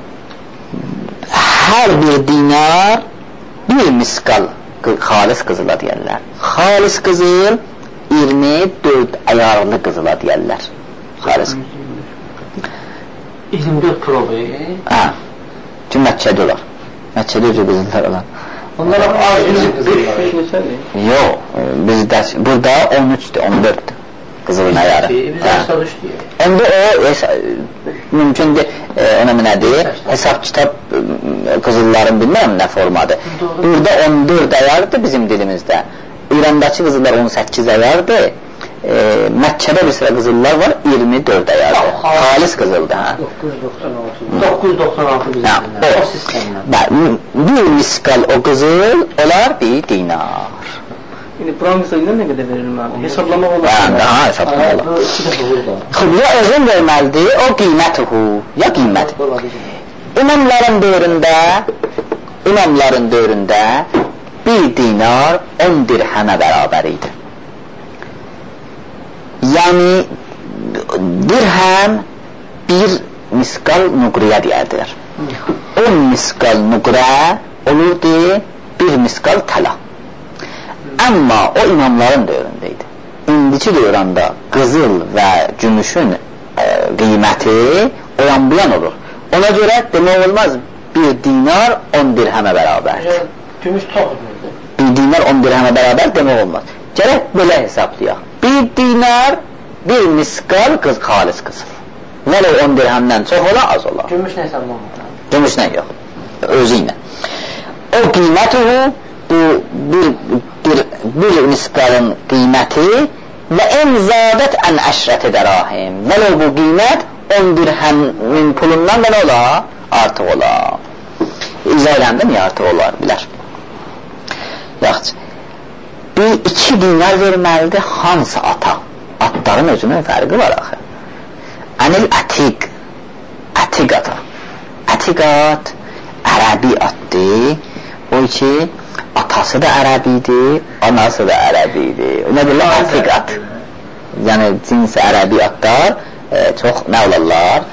Hər bir dinar bir misqal xalis qızıla deyərlər. Xalis qızıl iyirmi dörd ayarlı qızıla deyərlər. Xalis. iyirmi dörd probe. Hə. Ki Məkkədə olar. Məkkədə öcə qızıllar olar. Onlara az qızıllar. Yox, bizdə burada on üçdür, on dörddür. Qızılın ayarı. Bizə hesab düşdür. Onda o mümkündür, ona minədir, hesab kitab qızılların bilməm nə formadır. Burada on dörd ayardır bizim dilimizdə. İrandakı qızıllar on səkkiz ayardır. E, Məkkədə bir sıra qızıllar var, iyirmi dörd ayardır. Xalis qızıldır. doqquz yüz doxsan altı qızıldır. O sistemdən. Bir miskal o qızıl olar bir dinar. İndi buranın qızılından nə qədər veririm abi? Hesablamaq olur. Daha hesablamaq olur. Ya özün verməlidir, o qiymətuhu, ya qiymət. İmamların dövründə, imamların dövründə bir dinar on dirhəmə bərabər idi. Yəni dirhəm bir miskal nuqriyə deyərdir. on miskal nuqrə olurdu bir miskal təla. Amma o imamların dövründə idi. İndiki dövrəndə qızıl və gümüşün e, qiyməti oyan buyan olur. Ona görə demək olmaz bir dinar on dirhəmə bərabər. Gümüş toxudur. Bir dinar on dirhəmə bərabər demək olmaz. Gərək belə hesablayaq. Bir dinar bir miskal qız xalis qızıl. Nələ on dirhəmdən çox ola, az ola. Gümüşlə hesablanmır. Gümüşlə yox. Özü ilə. O qiyməti bu bir, bir, bir miskalın qiyməti və en zadət ən əşrəti dərahim. Nələ bu qiymət on dirhəmin pulundan da nə ola? Artıq ola. İzah eləndə niyə artıq olar? Bilər. Yaxşı. Bir iki dinar verməlidir hansı ata? Atların özünün fərqi var axı. Anil ətiq. Ətiq ata. Ətiq at ərəbi atdır. O ki atası da ərəbidir, anası da ərəbidir. Ona görə ətiq at. Yəni cins ərəbi atlar e, çox nə olarlar?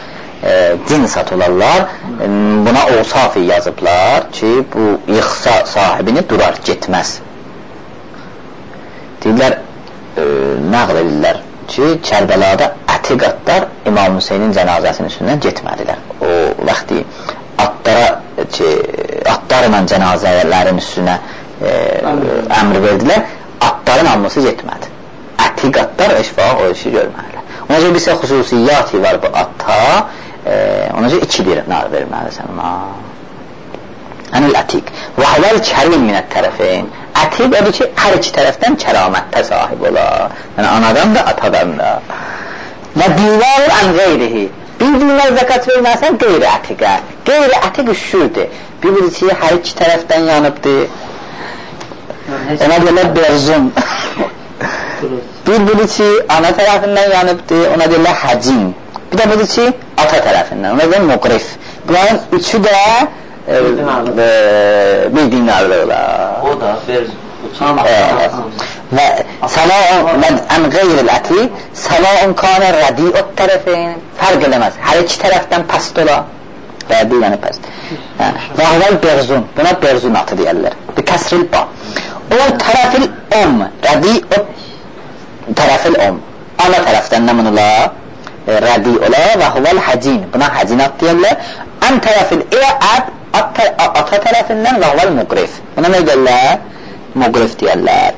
e, cin satılarlar, e, buna ovsafi yazıblar ki bu ixsa sahibini durar, getməz. Deyirlər, e, nəql edirlər ki, Kərbəlada ətiqatlar İmam Hüseynin cənazəsinin üstündən getmədilər. O vaxtı atlara ki, atlarla cənazələrin üstünə e, əmr verdilər, atların alması getmədi. Ətiqatlar eşfağı o işi görmədilər. Ona görə bir xüsusiyyəti var bu atta, e, ona görə iki dinar verməlisən ona. Ənil ətiq. Və haləl kərim minət tərəfin. Ətiq odur ki, hər iki tərəfdən kəramətdə sahib olar. Yəni, anadan da, atadan da. Və dinar ən qeyrihi. Bir dinar zəkat verməsən, qeyri ətiqə. Qeyri ətiq üşürdür. Bir bilir ki, hər iki tərəfdən yanıbdır. Ona deyirlər berzun. Bir bilir ki, ana tərəfindən yanıbdır. Ona deyirlər həcin. Bir də bilir ki, ata tərəfindən. Ona deyirlər muqrif. Bunların üçü də E, e, bir dinarlı olar. O da berzun. Və salaun ən qeyril əti salaun kanə rədiot tərəfin fərq eləməz. Hər iki tərəfdən pəst olar. Və bir dənə pəst. Və huvəl berzun. Buna berzun atı deyərlər. Bir kəsril ba. O tərəfil om. Rədiot tərəfil om. Ana tərəfdən nə bunu olar? Rədi olar və huvəl həcin. Buna həcinat deyərlər. Ən tərəfil əb ata tərəfindən və huvəl muqrif. Buna nə deyərlər? Muqrif deyərlər.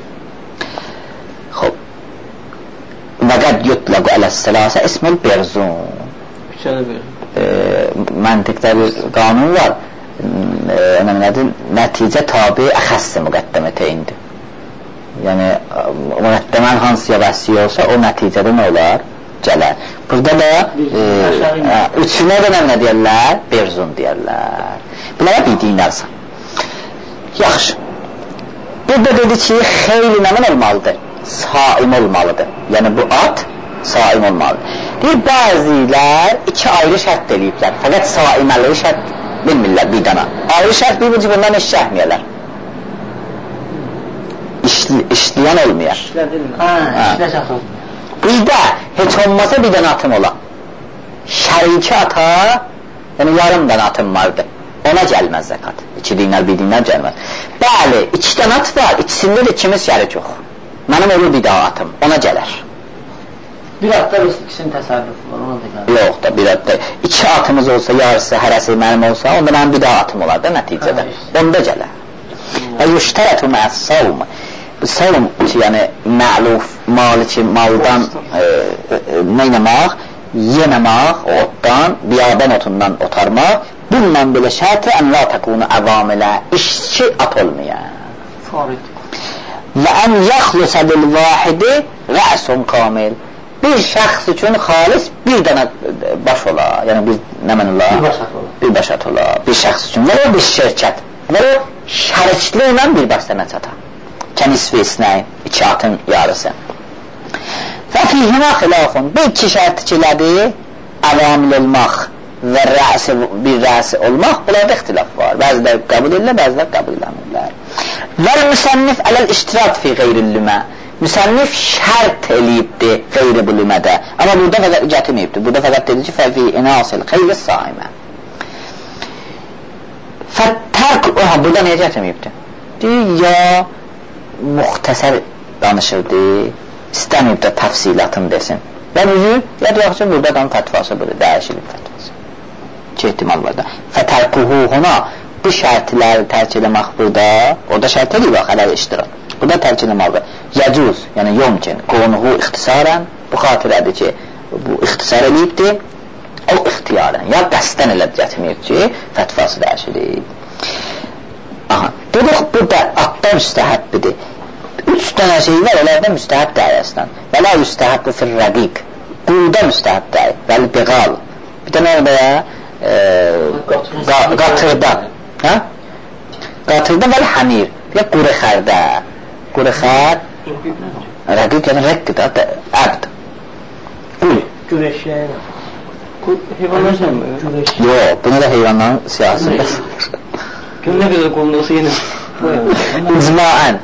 Xob. Və qəd yutləqu ələs-sələsə ismül berzun. Küçədə berzun. E, məntiqdə bir qanun var. E, nədir? Nəticə tabi əxəssi müqəddəmətəyindir. Yəni, müqəddəmən hansıya vəsi olsa, o nəticədə nə olar? Gələr. Burada da e, üçünə də nə deyərlər? Berzun deyərlər. Bunlara bir dinlərsən. Yaxşı. Burada dedi ki, xeyli nəmin olmalıdır? Saim olmalıdır. Yəni bu at saim olmalıdır. Deyir, bəzilər iki ayrı şərt eləyiblər. Fəqət saiməli şərt bilmirlər bir dana. Ayrı şərt bir ki, bundan iş çəkməyərlər. İşli, işləyən olmayar. İşləşək olmayar. Bir də heç olmasa bir dənə atım ola. Şəriki ata, yəni yarım dənə atım vardı. Ona gəlməz zəkat. İki dinar, bir dinar gəlməz. Bəli, iki dənə at var, ikisində də ikimiz şərik yox. Mənim olur bir daha atım, ona gələr. Bir atda ikisinin təsərrüfü var, ona da gəlir. Yox da, bir atda. İki atımız olsa, yarısı, hərəsi mənim olsa, onda mənim bir daha atım olar da nəticədə. Onda gələr. Və yüştərətü məəs-savm. Savm ki, yəni məluf, malı ki, maldan e, e, neynəmək, yenəmək, otdan, biyadən otundan otarmaq, bununla belə şərti ən la təkunu əvamilə, işçi at olmayan. Və ən yaxlusə bil vahidi rəsun kamil. Bir şəxs üçün xalis bir dənə baş ola, yəni bir nəmən ola, bir baş at ola, bir baş at ola, bir şəxs üçün. Və o bir şirkət, və o şərikli ilə bir baş dənə çata. Kənisvi isnəyin, iki atın yarısı. Və fihimə xilafun, bu iki şərtikilədir, əvamil olmaq və rəsi, bir rəsi olmaq, bunlarda ixtilaf var. Bəzilər qəbul edirlər, bəzilər qəbul edəmirlər. Vəl müsənnif ələl iştirat fi qeyrillümə. Müsənnif şərt eləyibdir qeyri bu lümədə. Amma burada fəqət gətirməyibdir. Burada fəqət dedi ki, fəvi inasil xeyri saimə. Fəttərk, oha, burada niyə gətirməyibdir? Deyir, ya muxtəsər danışırdı, istəməyib də təfsilatını desin. Və mühür, ya deyək ki, burada qanun fətvası budur, dəyişilir fətvası. İki ehtimal var da. Fətərkuhu ona bu şərtləri tərk eləmək burada, orada şərt eləyib, xələl iştirak. Burada tərk eləmək yəcuz, yəni yomkin, qonuhu ixtisarən, bu xatirədir ki, bu ixtisar eləyibdir, o ixtiyarən, ya qəsdən elə gətirməyib ki, fətvası dəyişilir. Aha, dedik, burada atda müstəhəbbidir. Üç dənə şey var, onlardan müstəhəb dəyəsindən. Və la müstəhəbbi fil rəqiq. Qulda müstəhəb dəyə, vəl biqal. Bir dənə orada ya, qatırda. Hə? Qatırda vəl həmir. Bir də qurıxərdə. Qurıxər, rəqiq yəni rəqqidə, əbd. Qul. Güreşləyən. Heyvanlar sənmə? Yox, bunu da heyvanların siyasi. Kim nə qədər qolunduğusu yenə? İcmaən.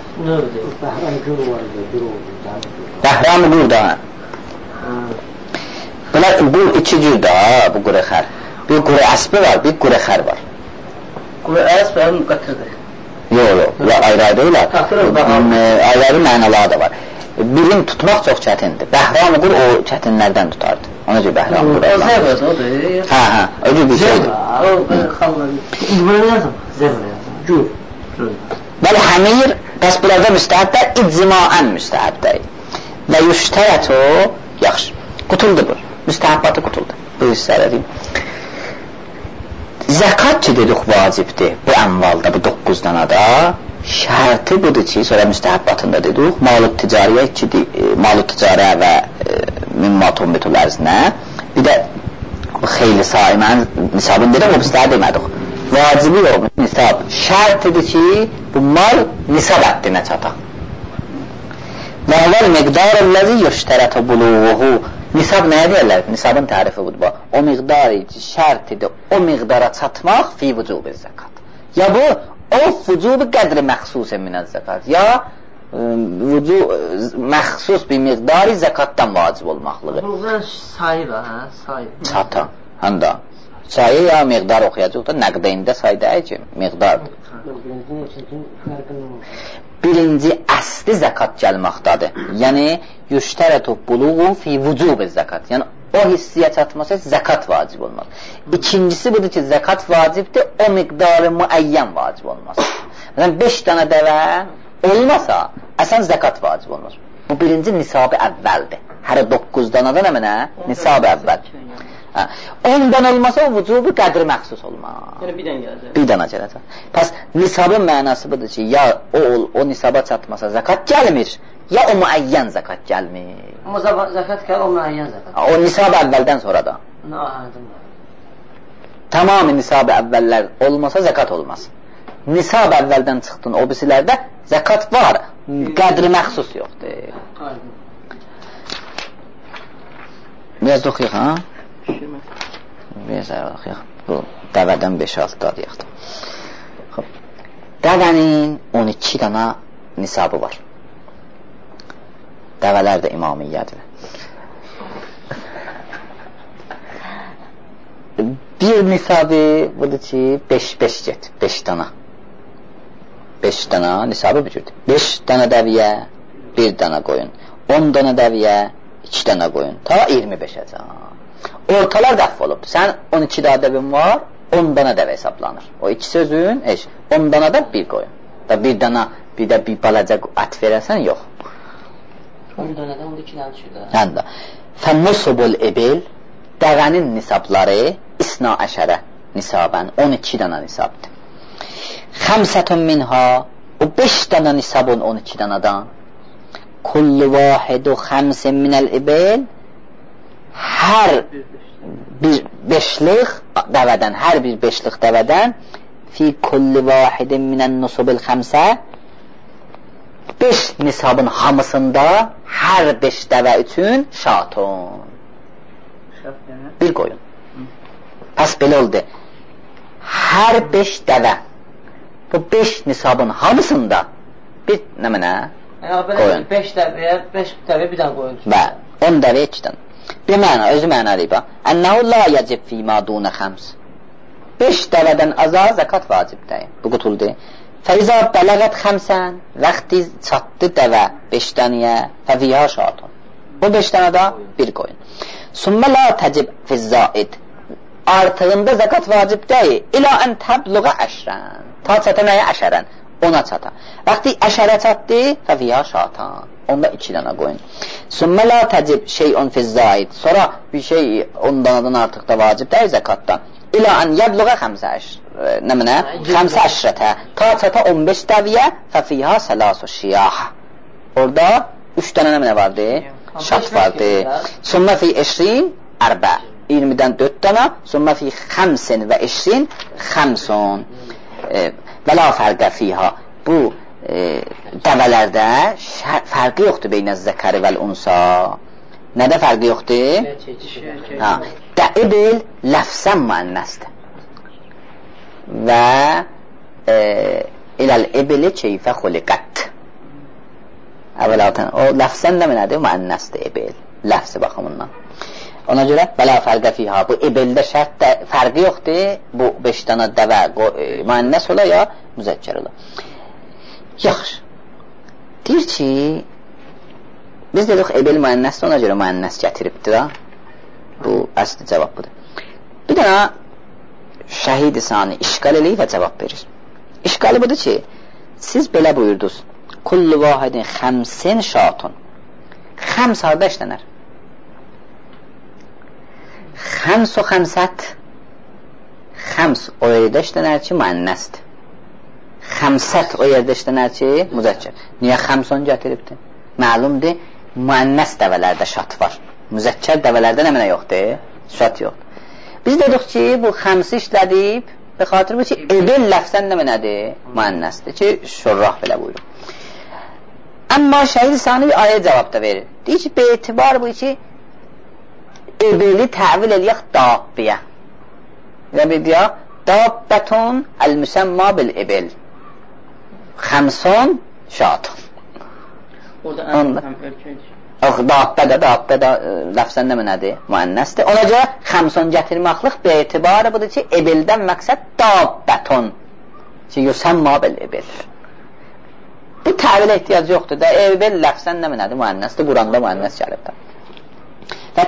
Bəhram-ı burada. Bunlar, bu iki cür də bu qurəxər. Bir qurə əsbi var, bir qurəxər var. Qurə əsbi və müqəttirdir. Yox, yox, ayrı-ayrı deyilər. Ayrı-ayrı mənaları da var. Birini tutmaq çox çətindir. Bəhram qur o çətinlərdən tutardı. Ona görə bəhram qur. O zəvəd odur. Hə, hə, öyle bir şeydir. O xalları. İcbara yazım. Zəvəd yazım. Gür. Bəli, həmir, bəs burada müstəhəblər icmaən müstəhəbdir. Və yüştərət o, yaxşı, qutuldu bu. Müstəhəbbatı qutuldu. Bu hissələ deyim. Zəkat ki dedik vacibdir bu əmvalda, bu doqquz danada. Şərti budur ki, sonra müstəhəbbatında dedik, mal-ı ticariyə, mal-ı ticariyə və mimma tumbitul ərzinə, bir də xeyli saimən nisabın dedik, o müstəhə demədik. Vacibi yox, nisab. Şərtidir ki, bu mal nisab həddinə çataq. Və vəl miqdarəl-ləzi yüştərətə buluğuhu. Nisab nəyə deyərlər? Nisabın tərifi budur. O miqdarı şərtidir, o miqdara çatmaq fi vücubi zəkat. Ya bu, o vücubi qədri məxsusi minəz zəkat. Ya məxsus bir miqdarı zəkatdan vacib olmaqlıdır. Burada sayı var, hə? Sayı. Çatan, həndə. Sayı ya miqdar oxuyacaq da, nəqdəyində sayı deyək ki, miqdardır. Birinci əsli zəkat gəlməkdadır. Yəni, yüştərətü buluğu fi vücubi zəkat. Yəni, o hissiyə çatmasa zəkat vacib olmaz. İkincisi budur ki, zəkat vacibdir, o miqdarı müəyyən vacib olmaz. Məsələn, beş dənə dəvə olmasa, əsən zəkat vacib olmaz. Bu birinci nisabı əvvəldir. Hər doqquz danadan əminə nisabı əvvəl. Ondan olmasa o vücubu qədri məxsus olmaz. Yəni bir dənə gələcək. Bir dənə gələcək. Pəs nisabın mənası budur ki, ya o, o nisaba çatmasa zəkat gəlmir, ya o müəyyən zəkat gəlmir. Amma zəkat gəlir, o müəyyən zəkat. O nisab əvvəldən sonra da. Tamamı nisab əvvəllər olmasa zəkat olmaz. Nisab əvvəldən çıxdın, o birisilərdə zəkat var, qədri məxsus yoxdur. Biraz da oxuyaq, ha? Biraz da oxuyaq. Bu dəvədən beş-altı da deyəxdir. Dəvənin on iki dana nisabı var. Dəvələr də imamiyyədir. Bir nisabı budur ki, beş-beş get, beş dana. beş dana nisabı bücürdür. beş dana dəviyə, bir dana qoyun. on dana dəviyə, iki dana qoyun. Ta iyirmi beşə can. Ortalar dəf olub. Sən on iki dana dəvin var, on dana dəvə hesablanır. O iki sözün, eş, on dana da bir qoyun. Da bir dana, bir də bir balaca at verəsən, yox. on danadan on iki dana düşür. Həndə. Fənnusubul ebil, dəvənin nisabları isna əşərə nisabən, on iki dana nisabdır. Xəmsətun minha, o beş dana nisabın on iki danadan. Kullu vahidu xəmsin minəl ebil, hər bir beşlik dəvədən, hər bir beşlik dəvədən fi kulli vahidin minən nusubil xəmsə, beş nisabın hamısında hər beş dəvə üçün şatun, bir qoyun. Pəs belə oldu, hər beş dəvə, bu beş nisabın hamısında bir nə mənə qoyun. beş dəvəyə, beş dəvəyə bir dənə qoyun. Və on dəvəyə iki dənə. Bir məna, özü məna deyib, ənəhu la yəcib fîmə dunə xəms. Beş dəvədən aza zəkat vacibdir. Bu qutuldu. Fəizə bələğət xəmsən, vaxtı çatdı dəvə beş dənəyə, fəviyyə şatun. Bu beş dənədə bir qoyun. Sümmə la təcib fizzaid. Artığında zəkat vacibdir. İlə ən təbluğa əşrən. Ta çata nəyə əşərən? Ona çata. Vaxtı əşərə çatdı, fəviyyə şatan. Onda iki dənə qoyun. Sümmə la təcib şeyun fizzaid. Sonra bir şey ondan artıq da vacibdir zəkatdan. İlə ən yəbluğa xəmsə əşr. Nə mənə? Xəmsə əşrətə. Ta çata on beş dəviyə, fəfiyyə səlasu şiyahə. Orada üç dənə nə mənə vardı? Şat vardı. Sümmə fi eşrin, ərbə. iyirmidən dörd dənə. Sümmə fi xəmsin və eşrin, xəmsun. Və la fərqə fiyha. Bu e, dəvələrdə fərqi yoxdur beynə zəkəri vəl-unsa. Nədə fərqi yoxdur? Ha, dəibil ləfsən müənnəsdir. Və e, iləl-ibili keyfə xuliqət. Əvvələtən, o ləfsən də nədir? Müənnəsdir ibil. Ləfsi baxımından. Ona görə bəla fərqə fiha, bu ebeldə şərt də fərqi yoxdur, bu beş dana dəvə müənnəs ola ya müzəkkər ola. Yaxşı, deyir ki, biz dedik ebel müənnəsdir, ona görə müənnəs gətiribdir da, bu əsli cavab budur. Bir dana şəhid-i sani işqal eləyib və cavab verir. İşqalı budur ki, siz belə buyurdunuz, kullu vahidin xəmsin şatun. Xəms harada işlənər? Xəms o xəmsət, xəms o yerdə işlənər ki, müənnəsdir. Xəmsət o yerdə işlənər ki, müzəkkər. Niyə xəms onu gətiribdir? Məlumdur, müənnəs dəvələrdə şat var. Müzəkkər dəvələrdə nə mənə yoxdur? Şat yoxdur. Biz dedik ki, bu xəmsi işlədib, və xatır bu ki, ebel ləfsən nə mənədir? Müənnəsdir ki, şurrah belə buyurur. Amma şəhid sani bir ayə cavab da verir. Deyir ki, be etibar bu ki, ebeli təvil eləyək dabbiyə. Və bir deyək, dabbətun əl-müsəmma bil-ebel. Xəmson şatun. Orada ən ölkədir. Dabbədə, dabbədə ləfsən nə mənədir? Müənnəsdir. Ona görə xəmson gətirməklik be etibar budur ki, ebeldən məqsəd dabbətun. Ki, yusamma bil-ebel. Bu təvilə ehtiyac yoxdur da, ebel ləfsən nə mənədir? Müənnəsdir. Quranda müənnəs gəlibdir. Və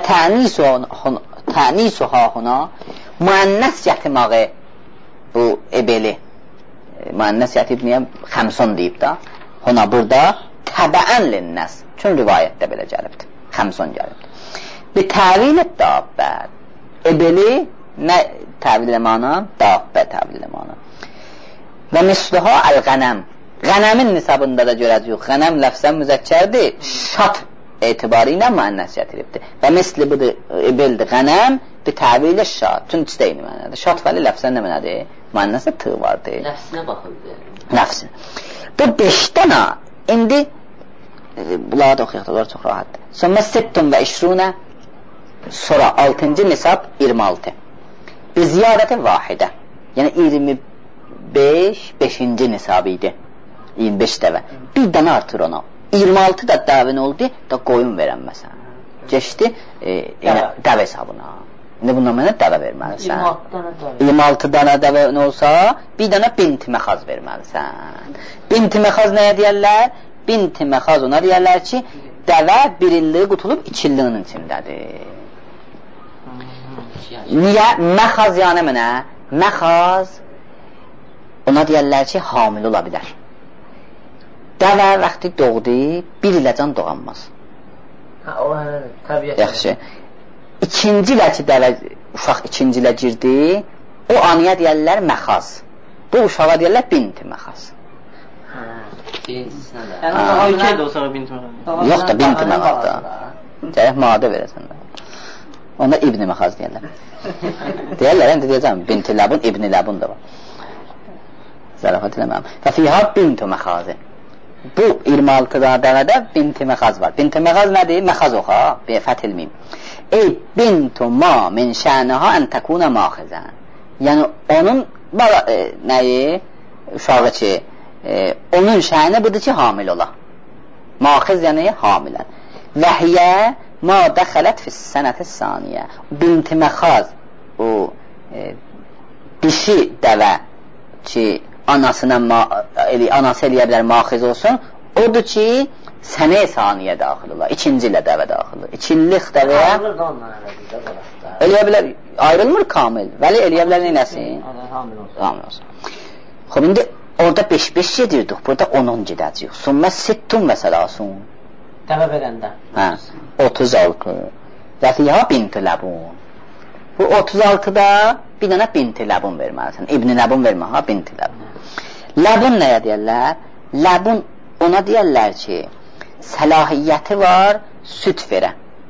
tənisuha huna müənnəs gətirməyi bu ebeli müənnəs gətirib niyə xəmson deyib da huna burada təbəən linnəs çün rivayətdə belə gəlibdir xəmson gəlibdir bir təvil et dabbət ebeli nə təvil eləmana? Dabbə təvil eləmana və misluha əl-qənəm qənəmin nisabında da görəcəyik qənəm ləfsən müzəkkərdir şat etibarı ilə müənnəs gətiribdir. Və misli budur, ebeldir, qənəm, bir təvil-i şat. Çünki ikisi də eyni mənədir. Şat vəli ləfsən nə mənədir? Müənnəsdə tığ vardır. Ləfsinə baxıldı. Ləfsin. Bu beşdən ha, indi, bunları da oxuyaq da, onlar çox rahatdır. Sonra sittun və işrunə, sonra altıncı nisab iyirmi altı. Bir ziyarəti vahidə. Yəni iyirmi beş, beşinci nisab idi. iyirmi beş dəvə. Bir dənə artır ona. iyirmi altı da dəvin oldu, da qoyun verən məsələn. Geçdi e, yəni, dəvə hesabına. İndi bundan mənə dəvə verməlisən. iyirmi altı dənə dəvə nə olsa, bir dənə binti məxaz verməlisən. Binti məxaz nəyə deyərlər? Binti məxaz ona deyərlər ki, dəvə bir illiyi qutulub iki illinin içindədir. Niyə? Məxaz yəni mənə? Məxaz ona deyərlər ki, hamil ola bilər. Dəvə vaxtı doğdu, bir iləcən doğanmaz. Ha, o hələ təbiət. Yaxşı. İkinci ilə ki, dəvə, uşaq ikinci ilə girdi, o anıya deyərlər məxaz. Bu uşağa deyərlər binti məxaz. Hə, birincisine də. Yəni, o iki də olsa binti məxaz. Yox da, binti məxaz da. Gərək madə verəsən də. Onda ibni məxaz deyərlər. Deyərlər, indi deyəcəm, binti ləbun, ibni ləbun da var. Zərafət eləməm. Və fiyha binti məxazı. Bu iyirmi altı dəvədə binti məxaz var. Binti məxaz nədir? Məxaz oxa, fəth ilmiyim. Ey bintu ma min şəniha ən təkunə maxizən. Yəni onun bala, e, nəyi? Uşağı ki, e, onun şəni budur ki, hamil ola. Maxiz yəni hamilən. Vəhiyyə ma dəxələt fis sənəti saniyə. Binti məxaz o e, dişi dəvə ki, anasına anası eləyə bilər maxiz olsun, odur ki, sənə saniyə daxil olar, ikinci ilə dəvə daxil olar. İkinlik dəvəyə eləyə bilər, ayrılmır kamil, vəli eləyə bilər neynəsin? Hamil olsun. Xob, indi orada beş beş gedirdik, burada on on gedəcəyik. Sümmə sittun və sələsun. Dəvə verəndə. Hə, otuz altı. Və fiyha binti ləbun. Bu otuz altıda bir dənə binti ləbun verməlisən. İbni ləbun vermə, ha, binti ləbun. Ləbun nəyə deyərlər? Ləbun ona deyərlər ki, səlahiyyəti var, süt verə.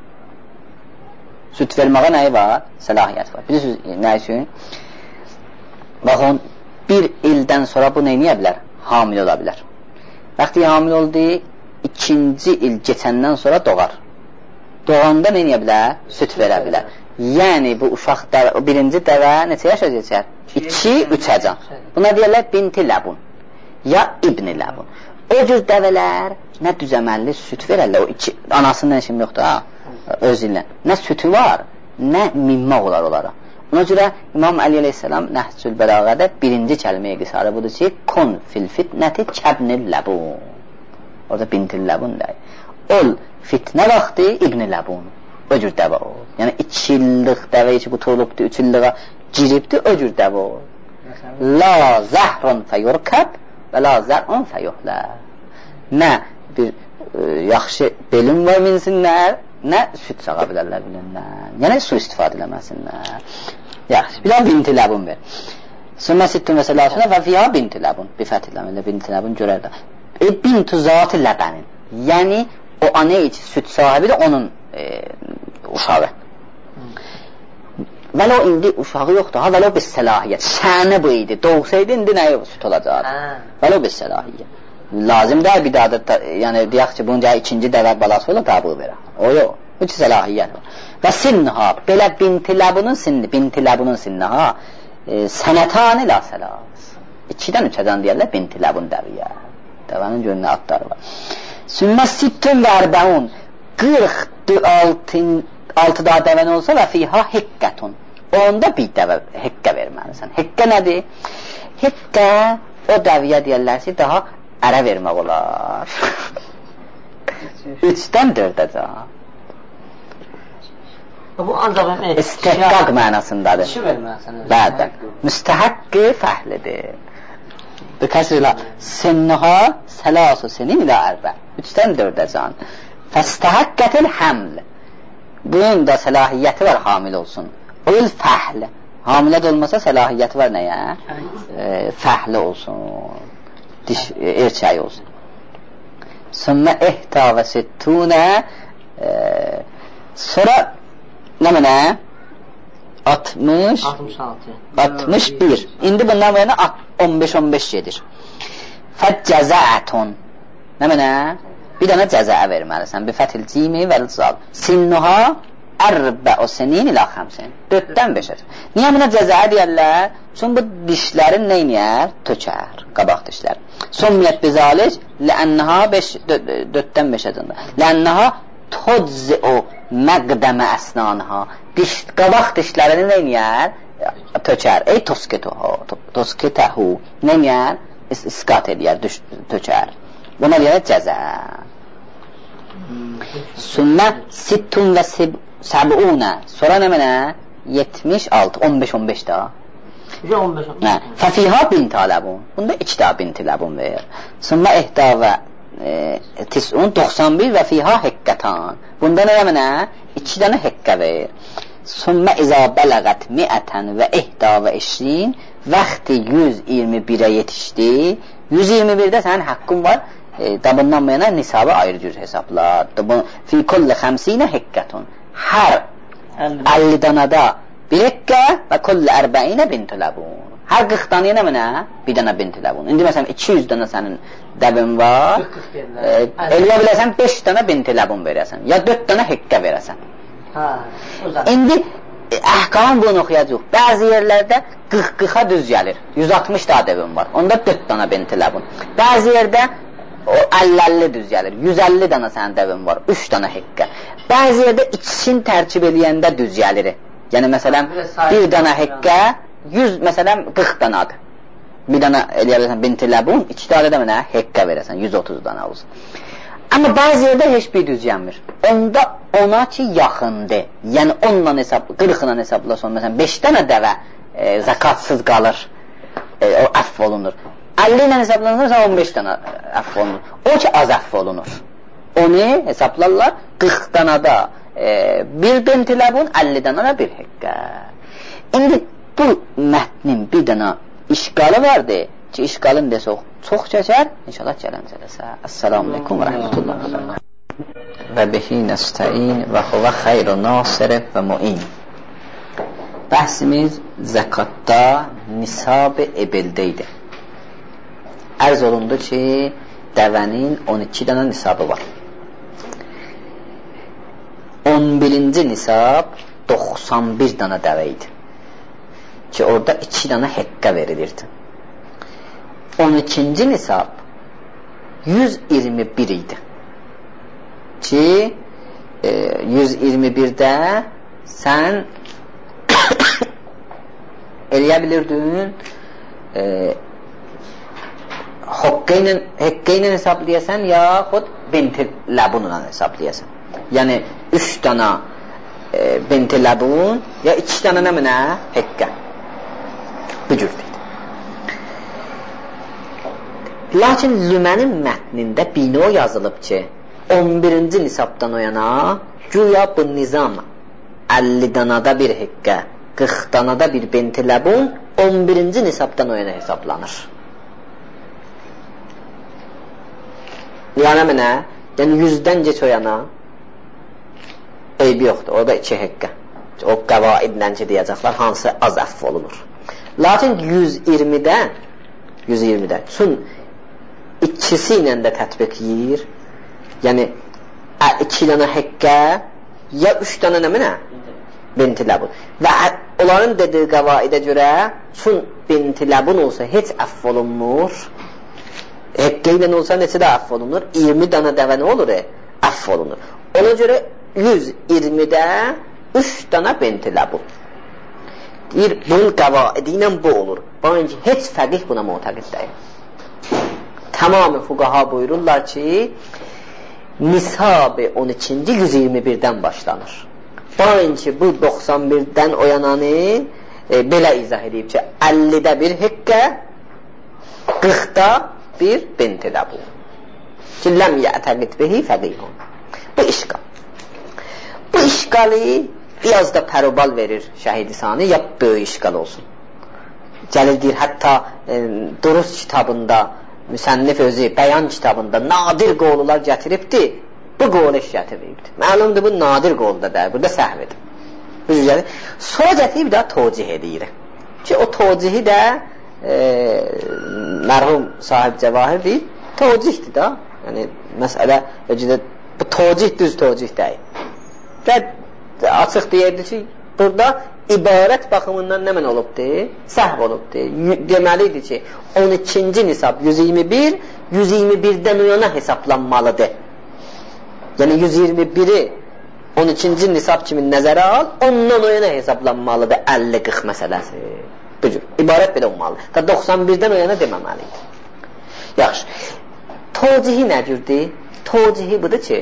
Süt verməyə nəyi var? Səlahiyyəti var. Bilirsiniz, nə üçün? Baxın, bir ildən sonra bu neyniyə bilər? Hamil ola bilər. Vaxtı hamil oldu, ikinci il keçəndən sonra doğar. Doğanda neyniyə bilər? Süt verə bilər. Yəni, bu uşaq dəvə, o birinci dəvə neçə yaşa keçər? iki üç əcan. Buna deyərlər binti ləbun, ya ibni ləbun. O cür dəvələr nə düzəməlli süt verərlər, o iki, anasından işim yoxdur, ha, öz ilə. Nə sütü var, nə minmək olar onlara. Ona görə İmam Əli əleyhissalam Nəhcül Bəlağədə birinci kəlməyə qisarı budur ki, kun fil fitnəti kəbnil ləbun. Orada bintil ləbun deyil. Ol fitnə vaxtı İbn-i ləbun. O cür dəvə ol. Yəni iki illik dəvə içi qutulubdur, üç illiğa giribdir, o cür dəvə ol. La zəhrun fəyurkəb və la zərun fəyuhlə. Nə bir e, yaxşı belim var minsinlər, nə süt sağa bilərlər bilirlər. Yəni su istifadə eləməsinlər. Yaxşı, bir an binti ləbun ver. Sümmə sittun və səlasuna və fiyha binti ləbun. Bir fətihləmə binti ləbun görər də. E, bintu zatı ləbənin. Yəni o anə içi süt sahibi də onun e, uşağı. Vələ o indi uşağı yoxdur. Ha, vələ o bir səlahiyyət. Şəni bu idi. Doğsaydı indi nəyə süt olacaq? Vələ o bir səlahiyyət. Lazım da bir daha da, yəni deyək ki, bunca ikinci dəvə balası ola qabıq verə. O yox. Bu ki, səlahiyyət var. Və sinniha, belə bintiləbunun sinni, bintiləbunun sinniha, e, sənətani la səlas. İkidən üçədən deyərlər bintiləbun dəviyə. Dəvənin görünə adları var. Sümmə sittun və ərbəun, qırx altı daha dəvən olsa və fiyha hiqqətun. Onda bir dəvə hiqqə verməlisən. Hiqqə nədir? Hiqqə o dəviyə deyərlər ki, daha ərə vermək olar. Üçdən dördəcək. Bu ancaq istihqaq mənasındadır. İşi verməlisən. Bəli. Müstəhəqqi fəhlidir. Bir kəsr ilə sinniha səlasu sinin ilə ərbə. Üçdən dördəcək. Fəstəhəqqətil həml. Bunun da səlahiyyəti var hamil olsun. O il fəhl. Hamiləd olmasa səlahiyyəti var nəyə? E, fəhli olsun. Diş, e, erçəyi olsun. Sümmə ehta və sittuna e, sonra nə mənə? altmış altmış bir. İndi bundan bu yana on beş on beş gedir. Fəccəzəətun. Nə mənə? Bir dənə cəzəə verməlisən. Bir fətil cimi və zal. Sinnuha ərbə o senin ilə xəmsin. Dörddən beşə. Niyə buna cəzəə deyərlər? Çünki bu dişlərin neyniyər? Tökər. Qabaq dişlər. Summiyyət bizalik ləənnəha dörddən beşədində. Ləənnəha todzi o məqdəmə əsnanha. Diş, qabaq dişlərini neyniyər? Tökər. Ey toskituhu. Toskituhu. Neyniyər? İsqat edər, tökər. Buna deyər cəzə. Sümmə sittun və səbunə. Sonra nə mənə? yetmiş altı. on beş on beş daha. Fəfihə binti ləbun. Bunda iki daha binti ləbun verir. Sümmə ehda və e, tisun doxsan bir və fihə hiqqətan. Bunda nə mənə? iki dənə hiqqə verir. Sümmə izə bələqət miətən və ehda və işrin vaxtı yüz iyirmi birə yetişdi. yüz iyirmi birdə sənin haqqın var. E, da bundan bu yana nisabı ayrı cür hesabla. Fi kulli xəmsinə hiqqətun. Hər əlli danada bir hiqqə və kulli ərbəinə binti ləbun. Hər qırx danaya nə mənə? Bir dənə binti ləbun. İndi məsələn iki yüz dənə sənin dəbin var. E, elə biləsən beş dənə binti ləbun verəsən. Ya dörd dənə hiqqə verəsən. Ha, İndi e, əhkamın bunu oxuyacaq. Bəzi yerlərdə qırx qırxa düz gəlir. yüz altmış daha dəbin var. Onda dörd dənə binti ləbun. Bəzi yerdə o əlli əlli düz gəlir. yüz əlli dənə sənin dəbin var. üç dənə hiqqə. Bəzi yerdə ikisini tərkib eləyəndə düz gəlir. Yəni məsələn bir dənə hiqqə yüz məsələn qırx dənədir. Bir dənə eləyərsən binti ləbun, iki dənə də mənə hiqqə verəsən yüz otuz dənə olsun. Amma bəzi yerdə heç bir düz gəlmir. Onda ona ki yaxındır. Yəni onunla hesab, qırxla hesablasan məsələn beş dənə dəvə e, zakatsız qalır. E, o əff olunur. əlli ilə hesablanırsa on beş dənə əff olunur. O ki az əff olunur. Onu hesablarlar qırx dənədə e, bir binti ləbun, əlli dənə bir hiqqə. İndi bu mətnin bir dənə işqalı vardı ki, işqalın desək çox çəkər, inşallah gələncə desə. Əssalamu aleykum və rəhmətullah və bihi nəstəin və huvə xeyru nasirə və muin. Bəhsimiz zəkatda nisab-ı ebildə idi. Ərz olundu ki, dəvənin on iki dənə nisabı var. on birinci nisab doxsan bir dənə dəvə idi. Ki, orada iki dənə hiqqə verilirdi. on ikinci nisab yüz iyirmi bir idi. Ki, e, yüz iyirmi birdə sən eləyə bilirdin e, hoqqa ilə hesablayasan yaxud binti labunla hesablayasan. Yəni üç dana e, binti labun ya iki dana nə mənə haqqa. Bu cürdür. Lakin Zümənin mətnində bino yazılıb ki, on birinci nisabdan o yana güya bu nizam əlli danada bir haqqa, qırx danada bir binti labun on birinci nisabdan o yana hesablanır. Yəni mənə, yəni yüzdən geç o yana eybi yoxdur, orada iki haqqa. O qəvaidlə ki deyəcəklər, hansı az əff olunur. Lakin yüz iyirmidən yüz iyirmidən üçün ikisi ilə də tətbiq yiyir. Yəni iki dənə haqqa ya üç dənə nə mənə? Binti labun. Və onların dediyi qəvaidə görə üçün binti labun olsa heç əff olunmur. Haqqa ilə olsa neçə də əff olunur? iyirmi dənə dəvə nə olur? Əff olunur. Ona görə yüz iyirmidə üç dənə binti labun. Deyir, bunun qəvaidi ilə bu olur. Bence heç fəqih buna muhtəqid deyil. Tamamı fuqaha buyururlar ki, nisab-ı on ikinci yüz iyirmi birdən başlanır. Bence bu doxsan birdən o yananı e, belə izah edib ki, əllidə bir haqqa, qırxda bir binti labun. Ki, ləm yətəqid bihi fəqihun. Bu işqal. Bu işqalı biraz da pərubal verir Şəhid-i ya böyük işqal olsun. Gəlir deyir, hətta e, Durus kitabında, müsənnif özü, bəyan kitabında nadir qovlular gətiribdi, bu qovlu iş gətiribdi. Məlumdur, bu nadir qovlu da deyir, burada səhv edir. Sonra gətirib də tocih edir. Ki, o tocihi də e, mərhum sahib Cəvahir deyir, tocihdir da. Yəni, məsələ, bu tocih düz tocih deyil. Və açıq deyirdi ki, burada ibarət baxımından nə mən olubdur? Səhv olubdur. Deməlidir ki, on ikinci nisab yüz iyirmi bir, yüz iyirmi birdən o yana hesablanmalıdır. Yəni yüz iyirmi biri on ikinci nisab kimi nəzərə al, ondan o yana hesablanmalıdır əlli qırx məsələsi. Bu cür, ibarət belə olmalıdır. Da doxsan birdən o yana deməməlidir. Yaxşı, tocihi nədirdir? Tocihi budur ki,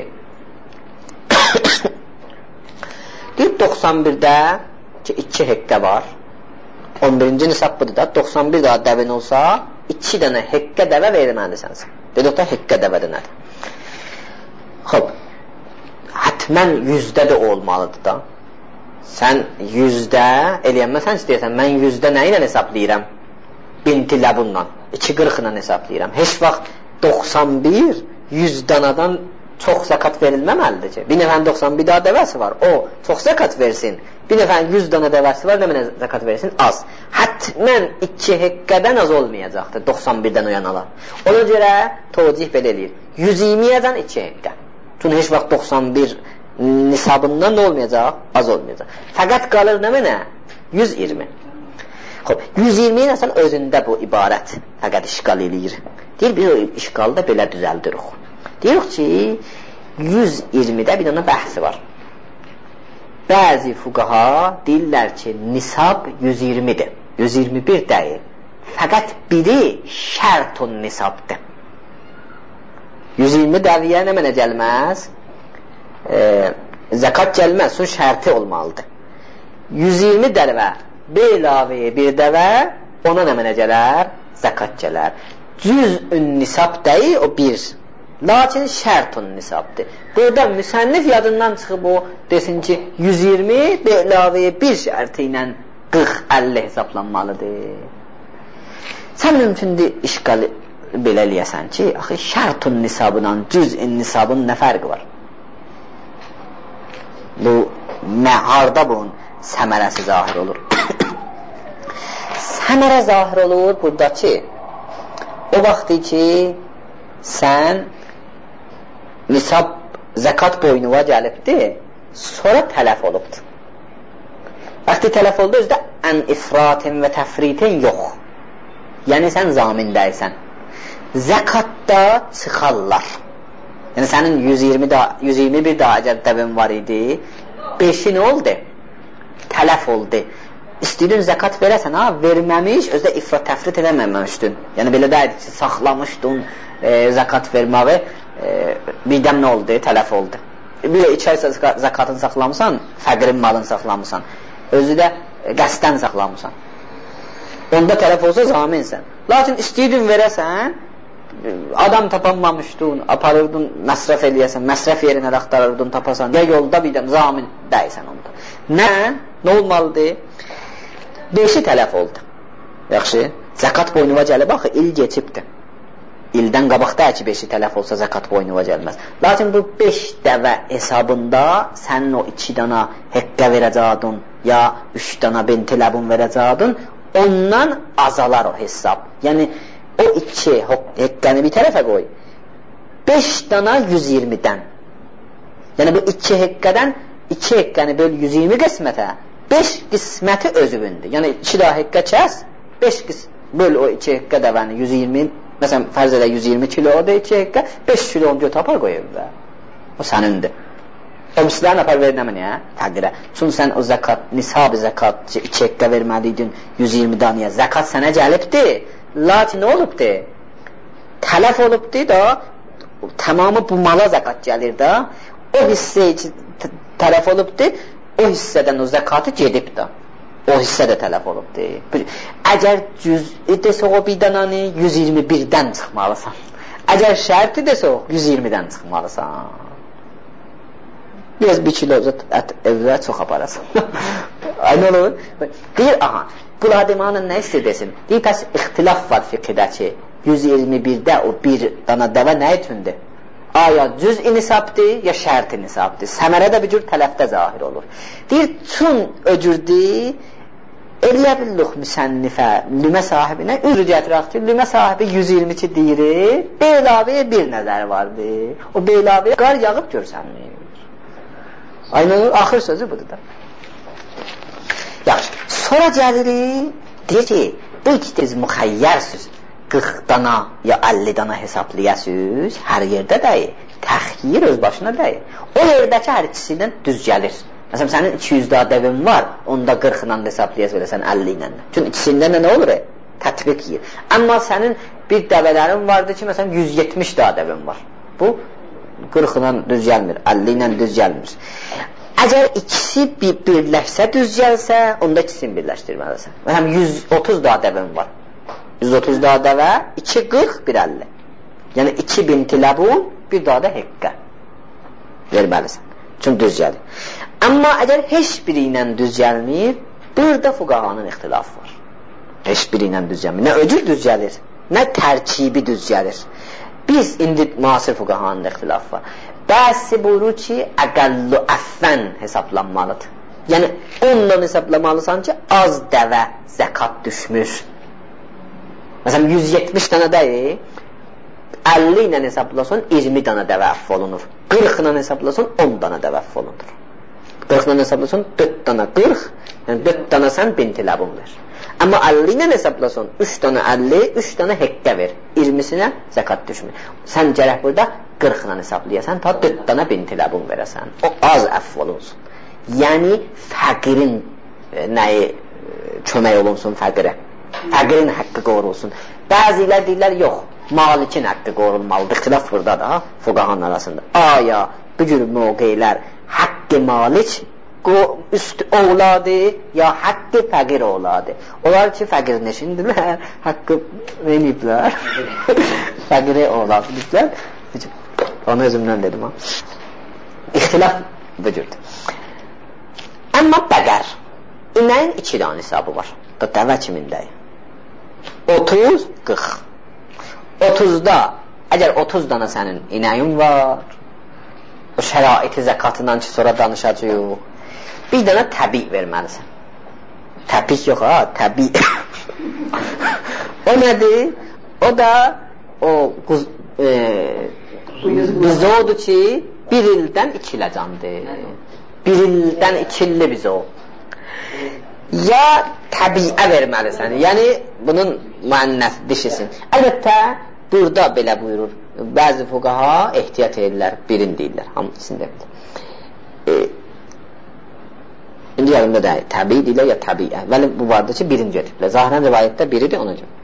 deyib doxsan birdə ki, iki haqqa var. on birinci nisab budur da, doxsan bir daha dəvin olsa, iki dənə haqqa dəvə verməlisənsən. Dedik da, haqqa dəvədə nədir? Xob, hətmən yüzdə də olmalıdır da. Sən yüzdə, eləyənməsən istəyirsən, mən yüzdə nə ilə hesablayıram? Binti labunla, iki qırx ilə hesablayıram. Heç vaxt doxsan bir, yüz danadan çox zəkat verilməməlidir ki. Bir nəfənin doxsan bir daha dəvəsi var, o çox zəkat versin. Bir nəfənin yüz dana dəvəsi var, nə mənə zəkat versin? Az. Hətmən iki haqqadan az olmayacaqdır, doxsan birdən o yanalar. Ona görə tocih belə eləyir. yüz iyirmiyədən iki haqqa. Çünki heç vaxt doxsan bir nisabından nə olmayacaq? Az olmayacaq. Fəqət qalır nə mənə? yüz iyirmi. Xob, yüz iyirmiyin əsən özündə bu ibarət fəqət işqal eləyir. Deyir, biz o işqalı da belə düzəldirik. Deyirik ki, yüz iyirmidə bir dənə bəhsi var. Bəzi fuqaha deyirlər ki, nisab yüz iyirmidir. yüz iyirmi bir deyil. Fəqət biri şərtun nisabdır. yüz iyirmi dəviyə nə mənə gəlməz? E, zəkat gəlməz, son şərti olmalıdır. yüz iyirmi dəvə, bir ilavəyə bir dəvə, ona nə mənə gələr? Zəkat gələr. Cüz-ün nisab deyil, o bir. Lakin şərtun nisabdır. Burada müsənnif yadından çıxıb o desin ki, yüz iyirmi bir ilavəyə bir şərti ilə qırx əlli hesablanmalıdır. Sən mümkündür işqalı belə eləyəsən ki, axı şərtun nisabla cüz-ün nisabın nə fərqi var? Bu, harda bunun səmərəsi zahir olur? Səmərə zahir olur burada ki, o vaxtı ki, sən nisab zəkat boynuva gəlibdir, sonra tələf olubdur. Vaxtı tələf oldu, özdə ən ifratin və təfritin yox. Yəni, sən zamindəysən. Zəkatda çıxarlar. Yəni, sənin yüz iyirmi, yüz iyirmi bir daha əgər dəvin var idi, beşi nə oldu? tələf oldu. İstəyirdin zəkat verəsən, ha, verməmiş, özdə ifrat təfrit eləməməmişdin. Yəni belə deyildi ki, saxlamışdın e, zəkat verməyi, e, birdən nə oldu? Tələf oldu. Bir iki ay zəkatını saxlamısan, fəqirin malını saxlamısan, özü də e, qəsdən saxlamısan. Onda tələf olsa zaminsən. Lakin istəyirdin verəsən, adam tapanmamışdın, aparırdın, məsrəf eləyəsən, məsrəf yerinə axtarırdın, tapasan, ya yolda birdən zamin dəysən onda. Nə? Nə olmalıdır? Beşi tələf oldu. Yaxşı, zəkat boynuva gəlib, axı, il geçibdir. İldən qabaqda ki, beşi tələf olsa zəkat boynuva gəlməz. Lakin bu beş dəvə hesabında sənin o iki dana heqqə verəcədin, ya üç dana binti ləbun verəcədin, ondan azalar o hesab. Yəni, o iki heqqəni bir tərəfə qoy. beş dana yüz iyirmidən. Yəni, bu iki heqqədən iki heqqəni böl yüz iyirmi qismətə, beş qisməti özüvündür. Yəni, iki daha heqqə kəs, beş qismət böl o iki heqqə dəvəni yüz iyirmi, məsələn, fərz edə yüz iyirmi kilo o da iki heqqə, beş kilo onu götür apar qoy evdə. O sənindir. O mislərin apar verinəmin, ya, təqdirə. Çünki sən o zəkat, nisab-ı zəkat, iki heqqə verməliydin yüz iyirmi daniyə. Zəkat sənə gəlibdir. Lakin nə olubdur? Tələf olubdur da, tamamı bu mala zəkat gəlir də, o hissə tələf olubdur, o hissədən o zəkatı gedib də. O hissə də tələf olubdur. Əgər cüz'i desə o bir dənəni yüz iyirmi birdən çıxmalısan. Əgər şərti desə o yüz iyirmidən çıxmalısan. Biraz bir kilo ət evdə çox aparasan. Aynı olur. Deyir, aha, bunlar demanın nə istəyir desin? Deyir, bəs ixtilaf var fiqhidə ki, yüz iyirmi birdə o bir dana dəvə nə üçündür? Aya cüz-i nisabdır, ya şərt-i nisabdır. Səmərə də bir cür tələfdə zahir olur. Deyir, çün öcürdür, elə billuq müsənnifə, lümə sahibinə ürü gətirək ki, lümə sahibi yüz iyirmi iki deyir, beylaviyə bir nəzər vardır. O beylaviyə qar yağıb görsənmir. Aynı olur, axır sözü budur da. Yaxşı, sonra gəlirik, deyir ki, ilk tez müxəyyərsüz, qırx dana ya əlli dana hesablayasınız, hər yerdə deyil, təxyir öz başına deyil. O yerdəki hər ikisindən düz gəlir. Məsələn, sənin iki yüz daha dəvin var, onda qırx ilə hesablayas verəsən əlli ilə. Çünki ikisindən də nə olur? Tətbiq yiyir. Amma sənin bir dəvələrin vardır ki, məsələn, yüz yetmiş daha dəvin var. Bu, qırx ilə düz gəlmir, əlli ilə düz gəlmir. Əgər ikisi bir birləşsə, düz gəlsə, onda ikisini birləşdirməlisən. Məsələn, yüz otuz daha dəvin var. yüz otuz daha dəvə, iki qırx, bir əlli. Yəni, iki binti ləbun, bir daha da heqqə verməlisən. Çünki düz gəlir. Amma əgər heç biri ilə düz gəlmir, burada fuqahanın ixtilafı var. Heç biri ilə düz gəlmir. Nə öcür düz gəlir, nə tərkibi düz gəlir. Biz indi müasir fuqahanın ixtilafı var. Bəzi buyurur ki, əqəllu əffən hesablanmalıdır. Yəni, onunla hesablamalısan ki, az dəvə zəkat düşmür. Məsələn, yüz yetmiş dana deyil, əlli ilə hesablasan, iyirmi dana dəvə əff olunur. qırx ilə hesablasan, on dana dəvə əff olunur. qırx ilə hesablasan, dörd dana qırx, yəni dörd dana sən binti ləbun ver. Amma əlli ilə hesablasan, üç dana əlli, üç dana heqqə ver. iyirmisinə zəkat düşmür. Sən gərək burada qırx ilə hesaplayasan, ta dörd dana binti ləbun verəsən. O az əff olunsun. Yəni, fəqirin e, nəyi e, kömək olunsun fəqirə. Fəqirin haqqı qorulsun. Bəzilər deyirlər, yox, malikin haqqı qorulmalıdır. İxtilaf burada da, fuqahanın arasında. Aya, bu cür mövqeylər haqqı malik üst oğladı, ya haqqı fəqir oğladı. Onlar ki, fəqir neşindirlər, haqqı verməyiblər. Fəqiri oğladı deyiblər. Onu özümdən dedim, ha. İxtilaf bu cürdür. Amma bəqər, inəyin iki dana hesabı var. Da dəvə kimindəyim. otuz, qırx. otuzda, əgər otuz dana sənin inəyin var, o şəraiti zəkatından ki, sonra danışacaq, bir dana təbii verməlisən. Təbii yox, ha, təbii. O nədir? O da o e, bizodur ki, bir ildən ikiləcəndir. Bir ildən ikilli bizo. Ya təbiə verməlisən, yəni bunun müənnəs dişisin. Əlbəttə, burada belə buyurur, bəzi fuqaha ehtiyat edirlər, birin deyirlər, hamısını deyirlər. E, indi yerində də təbii ilə ya təbii. Vəli bu vardır ki, birinci ötüblə. Zahirən rivayətdə biridir ona görə.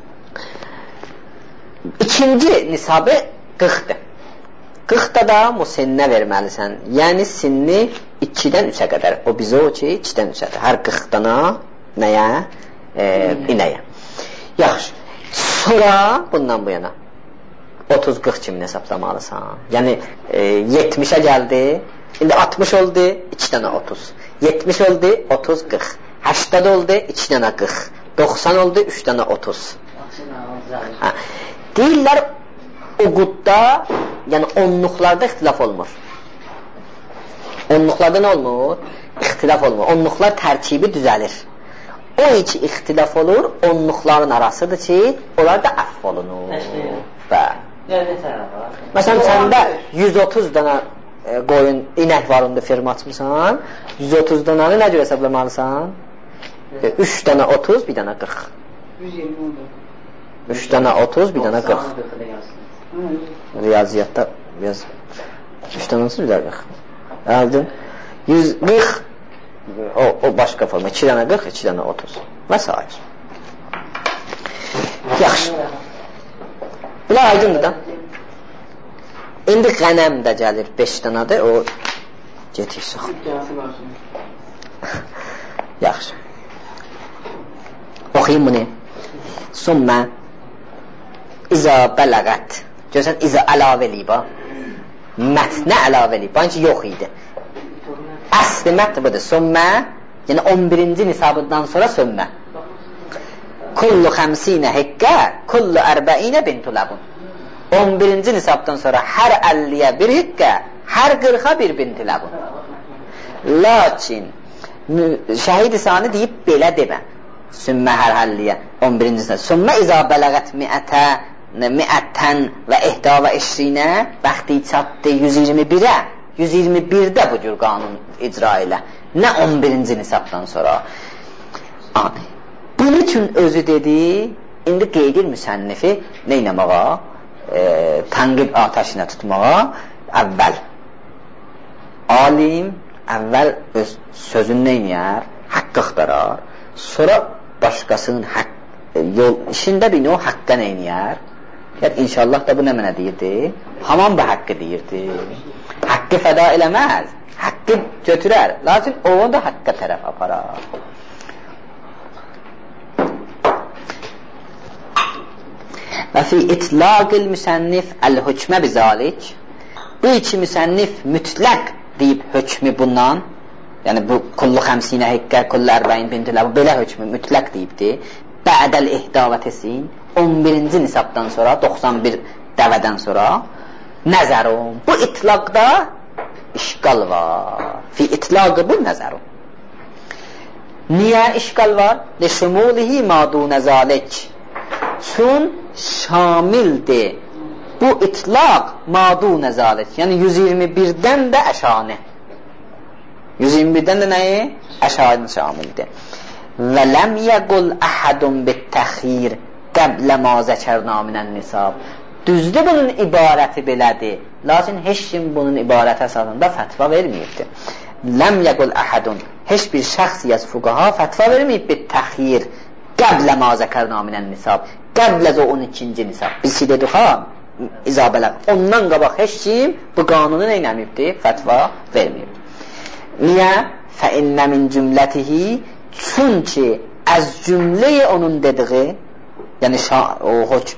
İkinci nisabı qırxdır. qırxda da musinnə verməlisən. Yəni sinni ikidən üçə qədər. O bizə o ki, ikidən üçədir. Hər qırxdana nəyə? E, inəyə. Yaxşı. Sonra bundan bu yana otuz qırx kimi hesablamalısan. Yəni e, yetmişə gəldi. İndi altmış oldu, iki dənə otuz. yetmiş oldu, otuz qırx. həştəd oldu, iki dənə qırx. doxsan oldu, üç dənə otuz. Ha. Deyirlər uqudda, yəni onluqlarda ixtilaf olmur. Onluqlarda nə olmur? İxtilaf olmur. Onluqlar tərkibi düzəlir. O iki ixtilaf olur, onluqların arasıdır ki, onlar da əff olunur. Və məsələn, səndə yüz otuz dənə e, qoyun, inək varında firma açmışsan, yüz otuz dənəni nə görə hesablamalısan? E, üç dənə otuz, bir dənə qırx. yüz iyirmi oldu. üç dənə otuz, bir dənə qırx. Riyaziyyatda biraz üç dənə otuz, bir dənə qırx. Əldin. yüz qırx o, o başqa forma. iki dənə qırx, iki dənə otuz. Və s. Yaxşı. Bunlar aydındır da. İndi qənəm də gəlir beş dənədir. O getir sıx. Yaxşı. Oxuyum bunu. Sümmə İza bələqət. Görsən, İza əlavəli ba. Mətnə əlavəli. Bence yox idi. Əsli mətn budur. Sümmə, yəni on birinci nisabından sonra sümmə. Kullu xəmsinə hiqqə, kullu ərbəinə bintulabun. on birinci nisabdan sonra hər əlliyə bir hiqqə, hər qırxa bir bintulabun. Lakin şəhid-i sani deyib belə demə. Sümmə hər əlliyə on birinci nisabdan. Sümmə izə bələğət miətə miətən və ihda və eşrinə vaxtı çatdı yüz iyirmi birə. yüz iyirmi birdə bu cür qanun icra ilə. Nə on birinci nisabdan sonra. Abi. Bunun üçün özü dedi, indi qeydir müsənnifi neynəməğa, e, tənqib atəşinə tutmağa əvvəl. Alim əvvəl öz sözünü neynəyər? Haqq axtarar. Sonra başqasının haqq, e, yol işində bir o haqqa neynəyər? Yəni, inşallah da bu nə mənə deyirdi? Haman bu haqqı deyirdi. Haqqı fəda eləməz. Haqqı götürər. Lakin o da haqqa tərəf aparar. Və fi itlaqil müsənnif əl-hükmə bizalik. Bu iki müsənnif mütləq deyib hökmü bundan, yəni bu kullu xəmsinə hiqqə, kullu ərbəin bintilə, bu belə hökmü mütləq deyibdi. Bə'dəl ihda və tesin, on birinci nisabdan sonra, doxsan bir dəvədən sonra nəzərum. Bu itlaqda işqal var. Fi itlaqı bu nəzərum. Niyə işqal var? Li şumulihi madu nəzalik. Çün şamildir. Bu itlaq madu nəzalik. Yəni yüz iyirmi birdən də əşani. yüz iyirmi birdən də nəyi? Əşani şamildir. Və ləm yəqul əhədun bit-təxir qəblə ma zəkərna minən nisab. Düzdür bunun ibarəti belədir. Lakin heç kim bunun ibarəti əsasında fətva verməyibdir. Ləm yəqul əhədun. Heç bir şəxs yəz fuqaha fətva verməyib bit-təxir qəblə ma zəkərna minən nisab. Qəbləzə on ikinci nisab. Biz ki dedik ha, izabələr. Ondan qabaq heç kim bu qanunu neynəməyibdir? Fətva verməyib. Niyə? Fə innə min cümlətihi. Çünki əz cümləyi onun dediği, yəni o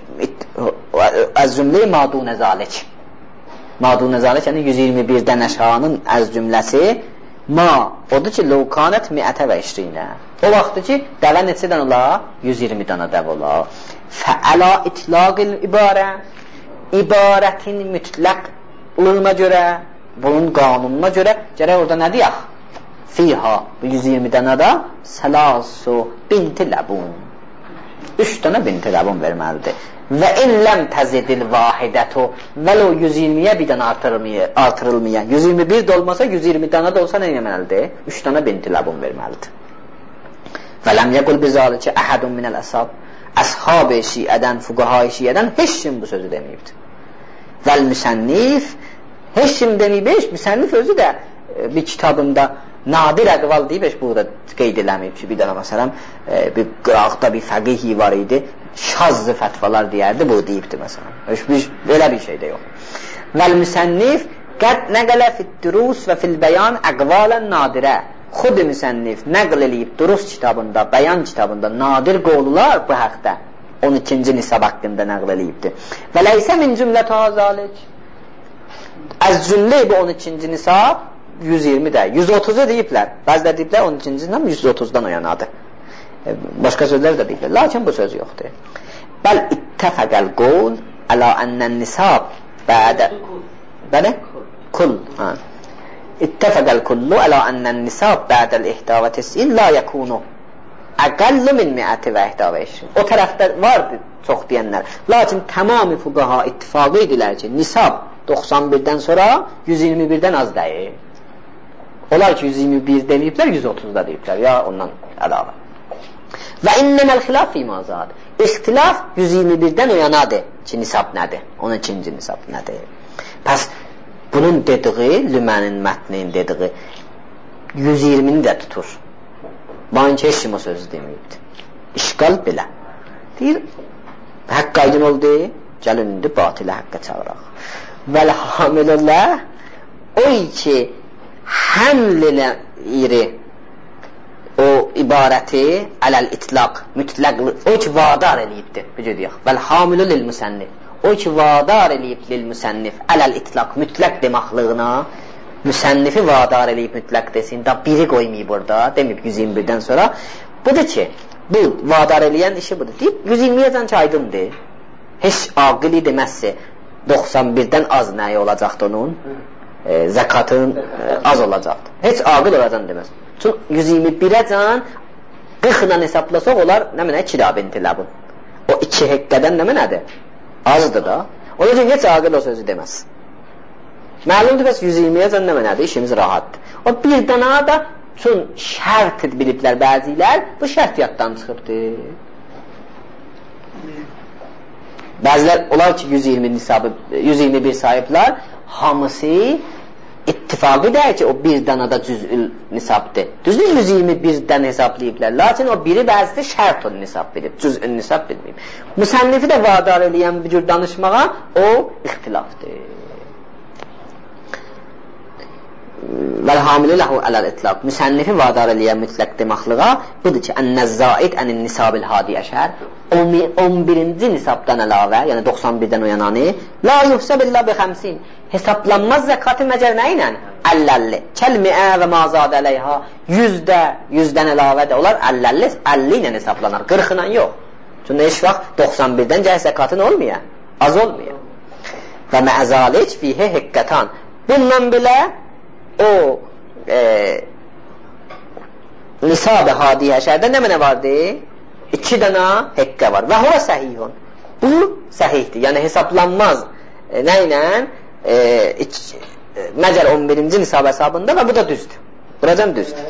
əz cümləyi madu nəzalik. Madu nəzalik, yəni yüz iyirmi birdən əşanın əz cümləsi ma, odur ki, lovkanət miətə və işrinə. O vaxtdır ki, dəvə neçədən ola? yüz iyirmi dənə dəv ola. Fəəla itlaqil ibarə, ibarətin mütləqlığına görə, bunun qanununa görə, gərək orada nə deyək? Fiha, bu yüz iyirmi dənə də səlasu binti ləbun. Üç dənə binti ləbun verməlidir. Və illəm təzidil vahidətu, vəl o yüz iyirmiyə bir dənə artırılmaya, yüz iyirmi bir də olmasa, yüz iyirmi dənə də olsa nə eləməlidir? Üç dənə binti ləbun verməlidir. Və ləm yəqul bizəli ki, əhədun minəl əsab, əshab-ı şiədən, fuqaha-ı şiədən heç kim bu sözü deməyibdir. Vəl müsənnif, heç kim deməyib, heç müsənnif özü də bir kitabında nadir əqval deyib, heç burada qeyd eləməyib ki, bir dənə məsələn, e, bir qıraqda bir fəqihi var idi, şazlı fətvalar deyərdi, bu deyibdi məsələn. Heç bir, belə bir şey də yox. Vəl-müsənnif qəd nəqələ fid-durus və fil-bəyan əqvalən nadirə. Xud-i müsənnif nəql eləyib durus kitabında, bəyan kitabında nadir qovlular bu haqda. on ikinci nisab haqqında nəql eləyibdir. Və ləysə min cümlətə zalik. Az cümlə bu on ikinci nisab yüz iyirmi də, yüz otuzu deyiblər. Bəziləri deyiblər on ikinci nisab yüz otuzdan o yanadır. E, başqa sözlər də deyiblər. Lakin bu söz yoxdur. Bəl ittəfəqəl qol əla ənnən nisab bədə. Bəli? Kul. Ha. İttəfəqəl kullu əla ənnən nisab bədəl ihda və tis'in la yəkunu əqəllu min mi'əti və ihda və işrin. O tərəfdə vardır çox deyənlər. Lakin tamamı fuqaha ittifaqı idilər ki, nisab doxsan birdən sonra yüz iyirmi birdən az deyil. Onlar ki yüz iyirmi bir deyiblər, yüz otuzda deyiblər ya ondan əlavə. Və innəməl xilaf imazad. İxtilaf yüz iyirmi birdən o yanadır ki, nisab nədir? on ikinci nisab nədir? Pəs bunun dediği, lümənin mətnin dediği yüz iyirmini də tutur. Bain ki, heç kim o sözü deməyibdir. İşqal belə. Deyir, haqq aydın oldu, gəlin indi batilə haqqa çağıraq. Vəl-hamilullah o ki, həmlinə iri o ibarəti aləl-itlaq, mütləq, o ki, vadar eləyibdir. Bücə deyək. Vəl-hamilu lil-müsənnif. O ki, vadar eləyib lil-müsənnif aləl-itlaq, mütləq demaqlığına, müsənnifi vadar eləyib mütləq desin, da biri qoymayıb orada, deməyib yüz iyirmi birdən sonra. Budur ki, bu vadar eləyən işi budur. Deyib, yüz iyirmiyəcən ki, aydındır. Heç aqili deməzsə, doxsan birdən az nəyi olacaqdır onun? E, zəkatın e, az olacaqdır. Heç aqil olacaq deməz. Çünki yüz iyirmi birəcən qırx ilə hesablasaq olar, nə mənə iki da binti ləbun. O iki heqqədən nə mənədir? Azdır da. Onun üçün heç aqil o sözü deməz. Məlumdur, bəs yüz iyirmiyəcən nə mənədir? İşimiz rahatdır. O bir dana da üçün şərt biliblər bəzilər, bu şərt yaddan çıxıbdır. Bəzilər, olar ki, yüz iyirmi nisabı, yüz iyirmi bir sahiblər, hamısı ittifaqı deyir ki, o bir danada cüz'ül nisabdır. Düzdür, yüz iyirmi birdən hesablayıblar. Lakin o biri bəzisi şərtun nisab bilib, cüz'ül nisab bilməyib. Müsənnifi də vadar eləyən bir cür danışmağa, o ixtilafdır. Vəl-hamilu ləhu aləl-itlaq. Müsənnifi vadar eləyən mütləq demaqlığa budur ki, ən-nəzzaid ənin nisabil hadi əşər on birinci nisabdan əlavə, yəni doxsan birdən o yananı la yuhsab illa bi xəmsin hesablanmaz zəkatı məcər nə ilə? əlli kəlmiə və mazad əleyha yüzdə, yüzdən əlavə də olar əlli, əlli ilə hesablanar, qırx ilə yox. Çünki heç vaxt doxsan birdən gəl zəkatın olmuyor, az olmuyor. Və məzalik fihi hiqqətan. Bundan belə o e, nisab-ı hadi həşərdə nə mənə vardı? İki dana heqqə var. Və huvə səhihun. Bu səhihdir. Yəni hesablanmaz. E, nə ilə? E, məcər on birinci nisab hesabında və bu da düzdür. Buracan düzdür.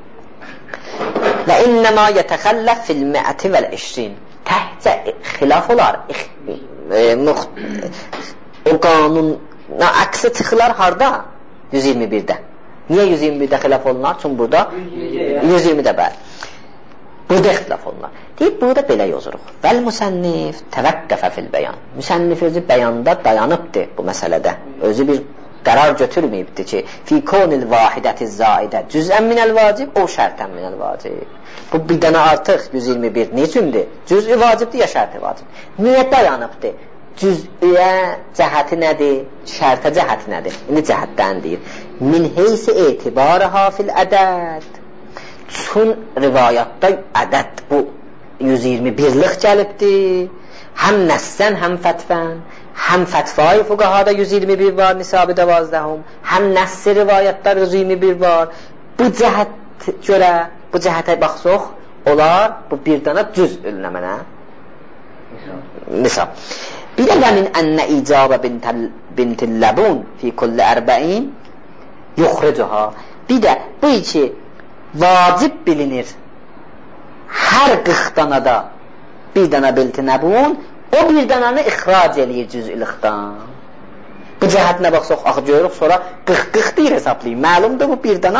Və innəmə yətəxəlləf fil-məəti vəl-işrin. Təhcə xilaf olar. E, muxt, o qanun əksi çıxılar harda? yüz iyirmi birdə. Niyə yüz iyirmi birdə xilaf olunar? Çünki burada yüz iyirmidə bəli. Burada ixtilaf olunar. Deyib, burada belə yozuruq. Vəl müsənnif təvəqqəfə fil bəyan. Müsənnif özü bəyanda dayanıbdır bu məsələdə. Özü bir qərar götürməyibdir ki, fi konil vahidəti zaidə cüzən minəl vacib, o şərtən minəl vacib. Bu bir dənə artıq yüz iyirmi bir necümdür? Cüz'ü vacibdir ya şərti vacib. Niyə dayanıbdır? Cüz'üyə cəhəti nədir? Şərtə cəhəti nədir? İndi cəhətdən deyir. Min heysi etibarəha fil ədəd. Çün rivayətdə ədəd bu yüz iyirmi birlik gəlibdir. Həm nəssən, həm fətvən. Həm fətvayı fuqahada yüz iyirmi bir var, nisab-ı dəvazdəhum. Həm nəssi rivayətlər yüz iyirmi bir var. Bu cəhət görə, bu cəhətə baxsaq, olar bu bir dənə cüz ülnəmənə. Nisab. Bir də min ənnə icabə bintilləbun fi kulli ərbəin yuxricuha. Bir də bu iki vacib bilinir. Hər qırx danada bir dənə bintilləbun, o bir dənəni ixrac eləyir cüz'ülüqdan. Bu cəhətinə baxsaq, axı görürük, sonra qırx qırx deyir hesablayın. Məlumdur bu bir dənə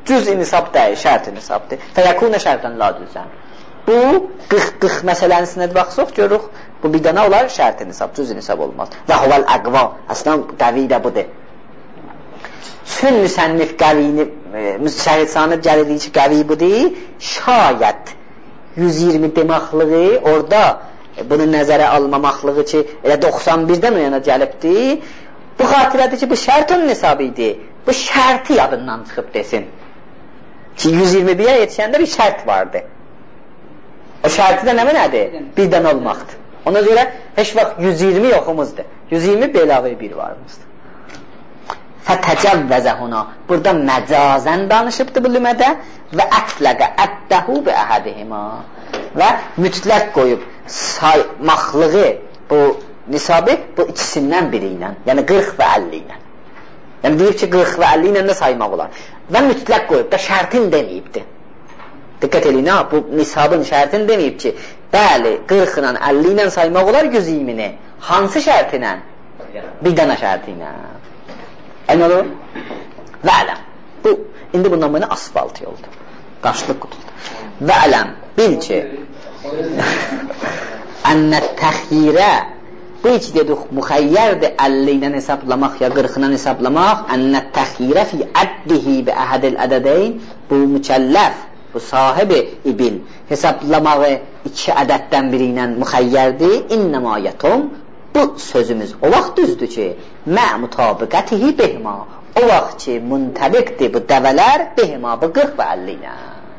cüz-i nisab deyil, şərt-i nisabdır. Fəyəkunə şərtən la cüzən. Bu qırx qırx məsələsinə baxsaq görürük, bu bir dənə olar şərt-i nisab, cüz-i nisab olmaz. Və huvel əqva, əslən qəvi də budur. Çün müsənnif qəvini, şəhidsanı gəlirik ki, qəvi budur, şayət yüz iyirmi demaqlığı, orada bunu nəzərə almamaqlığı ki, elə doxsan birdən o yana gəlibdir, bu xatirədir ki, bu şərt-ün nisab idi, bu şərti yadından çıxıb desin. Ki, yüz iyirmi birə yetişəndə bir şərt vardı. O şərti də nə nədir? Birdən olmaqdır. Ona görə heç vaxt yüz iyirmi yoxumuzdur. yüz iyirmi belavə bir varımızdır. Fətəcəvvəzəhuna, burada məcazən danışıbdır bu lümədə və ətləqə ətdəhu bi əhədihima və mütləq qoyub saymaqlığı bu nisabı bu ikisindən biri ilə, yəni qırx və əlli ilə. Yəni deyib ki, qırx və əlli ilə də saymaq olar. Və mütləq qoyub da şərtin deməyibdir. Diqqət edin, ha, bu nisabın şərtin deməyib ki, bəli, qırx ilə əlli ilə saymaq olar yüz iyirmini. Hansı şərti ilə? Bir dənə şərti ilə. Ən olur? Və ələm. Bu, indi bundan bunu asfalt yoldur. Qaşlıq qutuldur. Və ələm, bil ki, ənət təxirə, bu iki dedik, müxəyyərdir əlli ilə hesablamaq ya qırx ilə hesablamaq, ənət təxirə fi əddihi bi əhədil ədədəyn, bu mükəlləf, bu sahibi ibil hesablamağı iki ədəddən biri ilə müxəyyərdir, innəmayyətum, bu sözümüz o vaxt düzdür ki, mə mutabiqətihi behma, o vaxt ki, müntəbiqdir bu dəvələr behma, bu qırx və əlli ilə.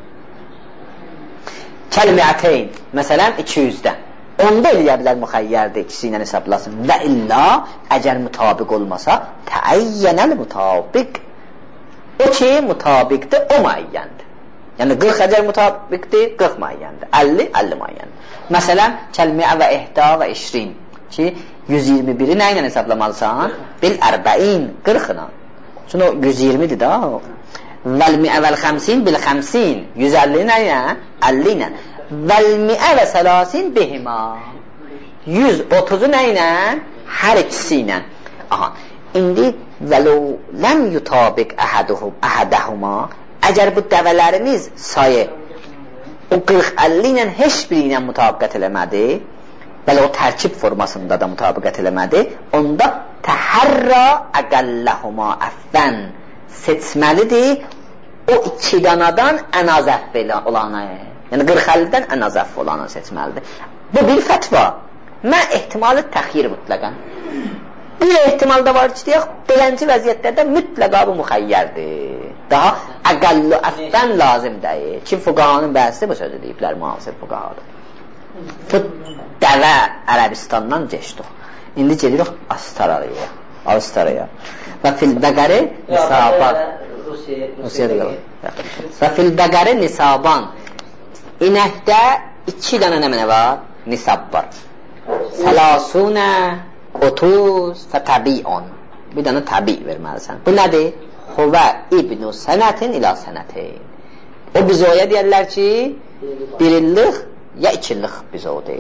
Kəlmiyyəteyn, məsələn, iki yüzdən. Onda eləyə bilər müxəyyərdir, ikisi ilə hesablasın. Və illa, əgər mütabiq olmasa, təəyyənəl mütabiq. O ki, mütabiqdir, o müəyyəndir. Yəni, qırx əgər mütabiqdir, qırx müəyyəndir. əlli, əlli müəyyəndir. Məsələn, kəlmiyə və ihda və işrin ki, yüz iyirmi biri nə ilə hesablamalısan? Bil ərbəin, qırxına. Çünki o yüz iyirmidir da. Vəl-miə vəl-xəmsin bil-xəmsin, yüz əlli nə ilə? əlli ilə. Vəl-miə və səlasin behima, yüz otuzu nə ilə? Hər ikisi ilə. Aha, indi vəlu ləm yutabiq əhədəhuma, əgər bu dəvələrimiz sayı o qırx əlli ilə heç biri ilə mütabiqət eləmədi, bəli o tərkib formasında da mütabiqət eləmədi, onda təhərra əqəlləhuma əffən seçməlidir o iki danadan ən az əff olanı, yəni qırx əllidən ən az əff olanı seçməlidir. Bu bir fətva. Mən ehtimalı təxir mütləqən. Bir ehtimal da var ki, deyək, belənci vəziyyətlərdə mütləqa bu müxəyyərdir. Daha əqəllu əffən lazım deyil. Kim fuqahanın bəhsi bu sözü deyiblər, müasir fuqahadır. Bu dəvə Ərəbistandan geçdik. İndi gedirik Astaraya. Astaraya. Və fil-bəqəri nisaban. Rusiyada qalır. Və fil-bəqəri nisaban. İnəkdə iki dənə nə mənə var? Nisab var. Səlasunə, otuz və təbi'un. Bir dənə təbi' verməlisən. Bu nədir? Huvə ibnu sənətin ilə sənətin. O bizoya deyərlər ki, bir illik ya iki illik bizodur.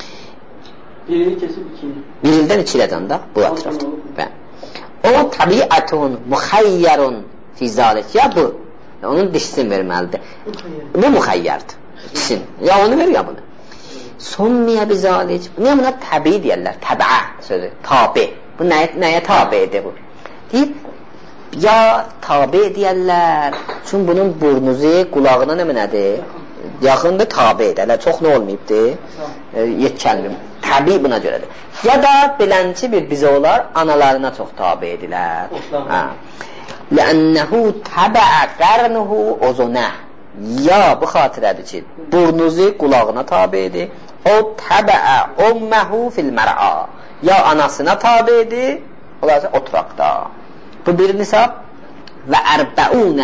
Birini kesib iki illik. Bir ildən iki ildən də bu ətrafda. O təbiətun, müxəyyərun fizalik. Ya bu, onun dişsin verməlidir. Bu müxəyyərdir. İksin. Ya onu ver ya bunu. Sonniyə bizalik. Niyə buna təbi deyərlər? Təbə sözü. Tabi. Bu nəyə, nəyə tabidir bu? Deyir, ya tabi deyərlər. Çünki bunun burnuzu, qulağına nə nədir? Yaxında tabi edərlər. Çox nə olmayıbdır? E, yetkəlmim. Təbi buna görədir. Ya da belənçi bir bizə olar, analarına çox tabi edilər. Ləənnəhu təbəə qərnuhu ozunəh. Ya bu xatirədir ki, burnuzu qulağına tabi edir. O təbəə umməhu fil-mər'a. Ya anasına tabi edir, olarsa oturaqda. Bu bir nisab. Və ərbəunə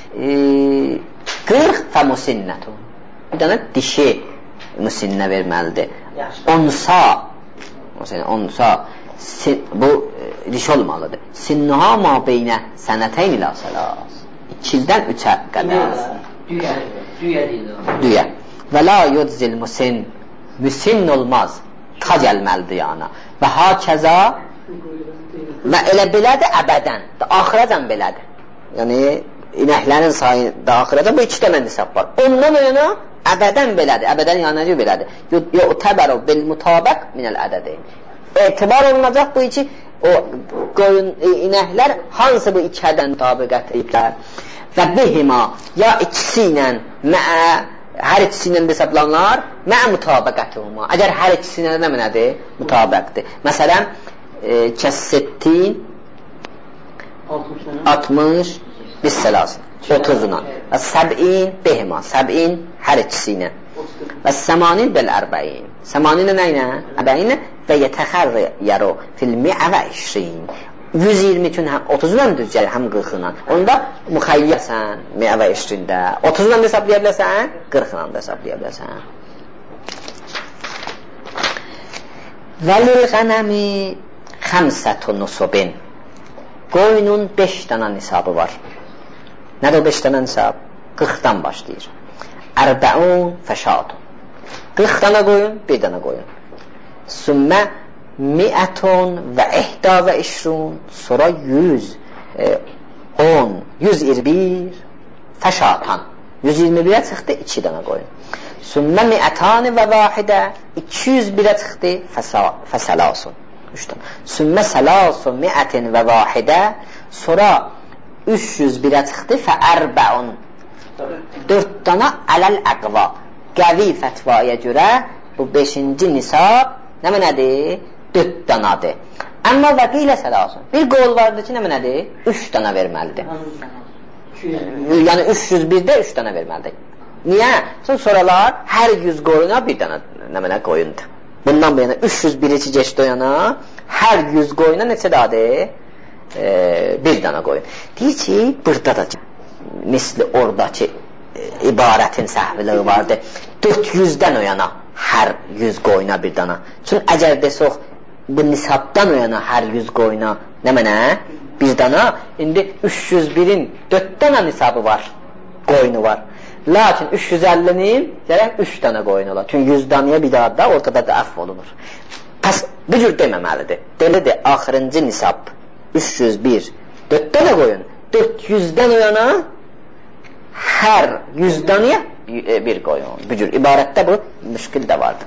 qırx və musinnətun. Bir dənə dişi musinnə verməlidir. Onsa, onsa, bu dişi olmalıdır. Sinnuha ma beynə sənətəyn ilə səlas. İkildən üçə qədər. Düyə, düyə deyil. Düyə. Və la yudzil musin, müsin olmaz, ta gəlməlidir yana. Və ha kəza, və elə belədir əbədən, axıracan belədir. Yəni, inəklərin sayı daxilində bu iki dənə nisab var. Ondan o yana əbədən belədir. Əbədən yanacaq belədir. Yu'tabaru bil mutabaq minəl ədədi. Etibar olunacaq bu iki o qoyun inəklər hansı bu iki ədədən mütabiqət ediblər və bihima ya ikisi ilə məə hər ikisi ilə hesablanlar məə mutabaqətuhuma. Əgər hər ikisi ilə nə mənədir? Mutabiqdir. Məsələn, kəssettin altmış bisselasın otuzuna və səb'in behima səb'in hər ikisi ilə və səmanin bil ərbəin səmanin nə ilə? Ərbəin və yətəxərrəru fil mi'ə və işrin yüz iyirmi üçün həm otuzundan düzgər həm qırxına onda müxəyyərsən mi'ə və işrində otuzundan da hesablaya bilərsən qırxından da hesablaya bilərsən vəlil qənəmi xəmsətun nusubin qoyunun beş dənə nisabı var. Nədir o beş dənə nisab? qırxdan başlayır. Ərbəun fəşatun. qırx dənə qoyun, bir dənə qoyun. Sümmə mi'ətun və ihda və işrun. Sonra yüz, on, yüz iyirmi bir fəşatan. yüz iyirmi birə çıxdı, iki dənə qoyun. Sümmə mi'ətani və vahidə. iki yüz birə çıxdı, fəsəlasun. Sümmə səlasun mi'ətin və vahidə. Sonra üç yüz birə çıxdı fə ərbəun. dörd dana ələl əqva. Qəvi fətvaya görə bu beşinci nisab nə mənədir? dörd danadır. Amma vəqilə səlasun. Bir qol vardır ki, nə mənədir? üç dana verməlidir. Yəni üç yüz birdə üç dana verməlidir. Niyə? Sonralar hər yüz qoyuna bir dana nə mənə qoyundur. Bundan bu yana üç yüz biri geçdi o yana hər yüz qoyuna neçə dadır? E, bir dana qoyun. Deyir ki, burada da misli oradakı e, ibarətin səhviliği vardır. dörd yüzdən o yana hər yüz qoyuna bir dana. Çünki əgər desək bu nisabdan o yana hər yüz qoyuna nə mənə? Bir dana. İndi üç yüz birin dörd dana nisabı var. Qoyunu var. Lakin üç yüz əllinin gərək üç dana qoyun olar. Çünki yüz danaya bir daha da ortada da əff olunur. Pəs bu cür deməməlidir. Delidir, axırıncı nisab üç yüz bir. dörd dana qoyun. dörd yüzdən o yana hər yüz danaya bir qoyun. Bu cür ibarətdə bu müşkil də vardır.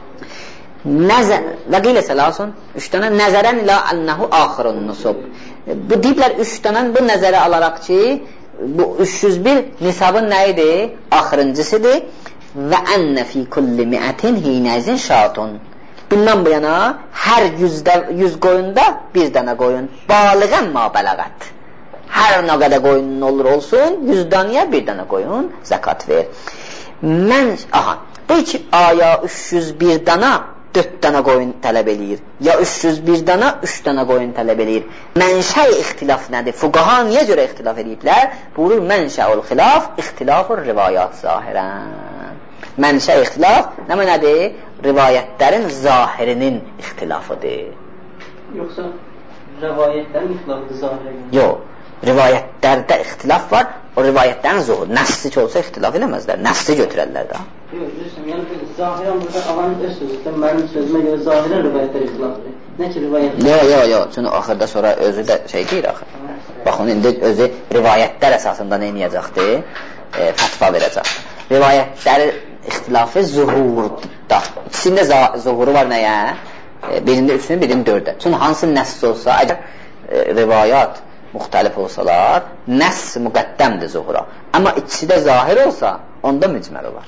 Və qilə səlasun üç dana nəzərən ilə ənəhu axırın nusub. Bu deyiblər üç dana bu nəzərə alaraq ki bu üç yüz bir nisabın nə idi? Axırıncısıdır. Və ənə fi kulli mi'ətin hinəzin şatun. Bundan bu yana hər yüz qoyunda bir dənə qoyun. Balıqən ma bələqət. Hər nə qədər qoyunun olur olsun, yüz danaya bir dənə qoyun, zəkat ver. Mən, aha, bu iki aya üç yüz bir dana dörd dənə qoyun tələb eləyir. Ya üç yüz bir dana üç dənə qoyun tələb eləyir. Mənşə ixtilaf nədir? Fuqaha niyə görə ixtilaf ediblər? Buyurur, mənşəul xilaf, ixtilafur rivayat zahirən. Mənşə ixtilaf, nə mənədir? Rivayətlərin zahirinin ixtilafıdır. Yoxsa rivayətlərin ixtilafıdır zahirən? Yox, rivayətlərdə ixtilaf var. O rivayətlərin zuhur. Nəsli ki olsa ixtilaf eləməzlər. Nəsli götürərlər də. Yox, görürsən, yəni zahirən burada alanın öz sözüdür. Mənim sözümə görə zahirən rivayətlər ixtilafıdır. Nə ki rivayətlər? Yox, yox, yox. Çünki axırda sonra özü də şey deyir axı. Baxın, indi özü rivayətlər əsasında nə edəcəkdir? E, fətva verəcəkdir. Rivayətləri ixtilafı zuhurda. İkisində zuhuru var nəyə? E, birində üçünü, birində dördə. Çünki hansı nəsl olsa, əgər e, rivayət müxtəlif olsalar, nəs müqəddəmdir zuhura. Amma ikisi də zahir olsa, onda mücməl olar.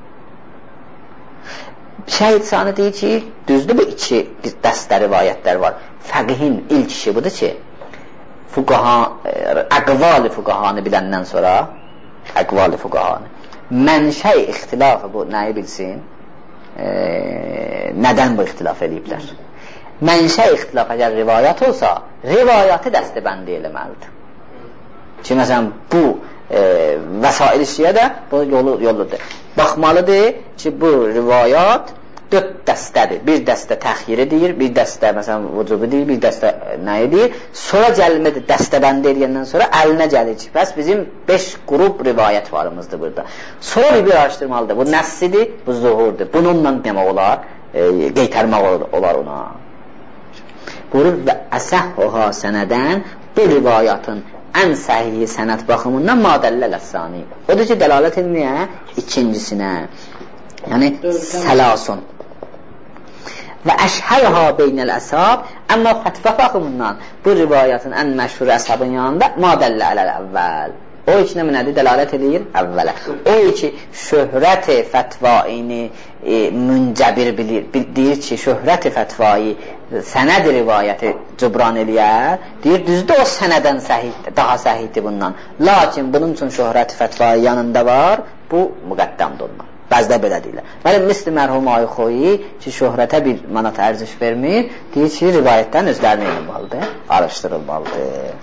Şəhid Sani deyir ki, düzdür bu iki dəstə rivayətlər var. Fəqihin ilk işi budur ki, fuqaha, əqval-i fuqahanı biləndən sonra, əqval-i fuqahanı, mənşə ixtilafı bu nəyi bilsin? E, nədən bu ixtilaf ediblər? Mənşə ixtilaf əgər rivayət olsa, rivayəti dəstəbəndi eləməlidir. Ki, məsələn, bu e, vəsail işiyə də bu yolu, yoludur. Baxmalıdır ki, bu rivayət dörd dəstədir. Bir dəstə təxiri deyir, bir dəstə məsələn vücubu deyir, bir dəstə nəyi deyir. Sonra gəlmədir, dəstəbəndi eləyəndən sonra əlinə gəlir ki, bəs bizim beş qrup rivayət varımızdır burada. Sonra bir araşdırmalıdır. Bu nəssidir, bu zuhurdur. Bununla demək olar, e, qeytərmək olar ona. Buyurur və əsəhhuha sənədən bu rivayatın ən səhihi sənət baxımından madəlləl əsani. Odur ki, dəlalət edməyə ikincisinə. Yəni, səlasun. Və əşhərha beynəl əsab, amma fətvə baxımından bu rivayətin ən məşhur əsabın yanında madəllə ələl əvvəl. O iki nədir? Dəlalət edir əvvələ. O iki şöhrət-i fətvayini e, müncəbir bilir. Deyir ki, şöhrət-i fətvayı sənəd rivayəti cübran eləyər. Deyir, düzdür o sənədən səhid, daha səhiddir bundan. Lakin bunun üçün şöhrət-i fətvayı yanında var, bu müqəddəmdir ondan. Bəzdə belə deyirlər. Mənim misli mərhum Ayxoyi ki, şöhrətə bir manat ərziş vermir, deyir ki, rivayətdən özlərini eləməlidir, araşdırılmalıdır.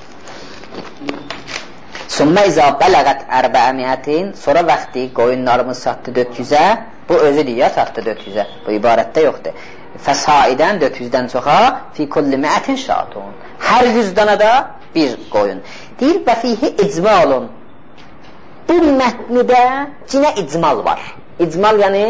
Sümmə izə bələqət ərbəəmiyyətin, sonra vaxtı qoyunlarımız satdı dörd yüzə, bu özüdür ya satdı dörd yüzə, bu ibarətdə yoxdur. Fəsaidən dörd yüzdən çoxa, fi kulli məətin şatun. Hər yüz dana da bir qoyun. Deyir, və fihi icmalun. Bu mətnidə cinə icmal var. İcmal yəni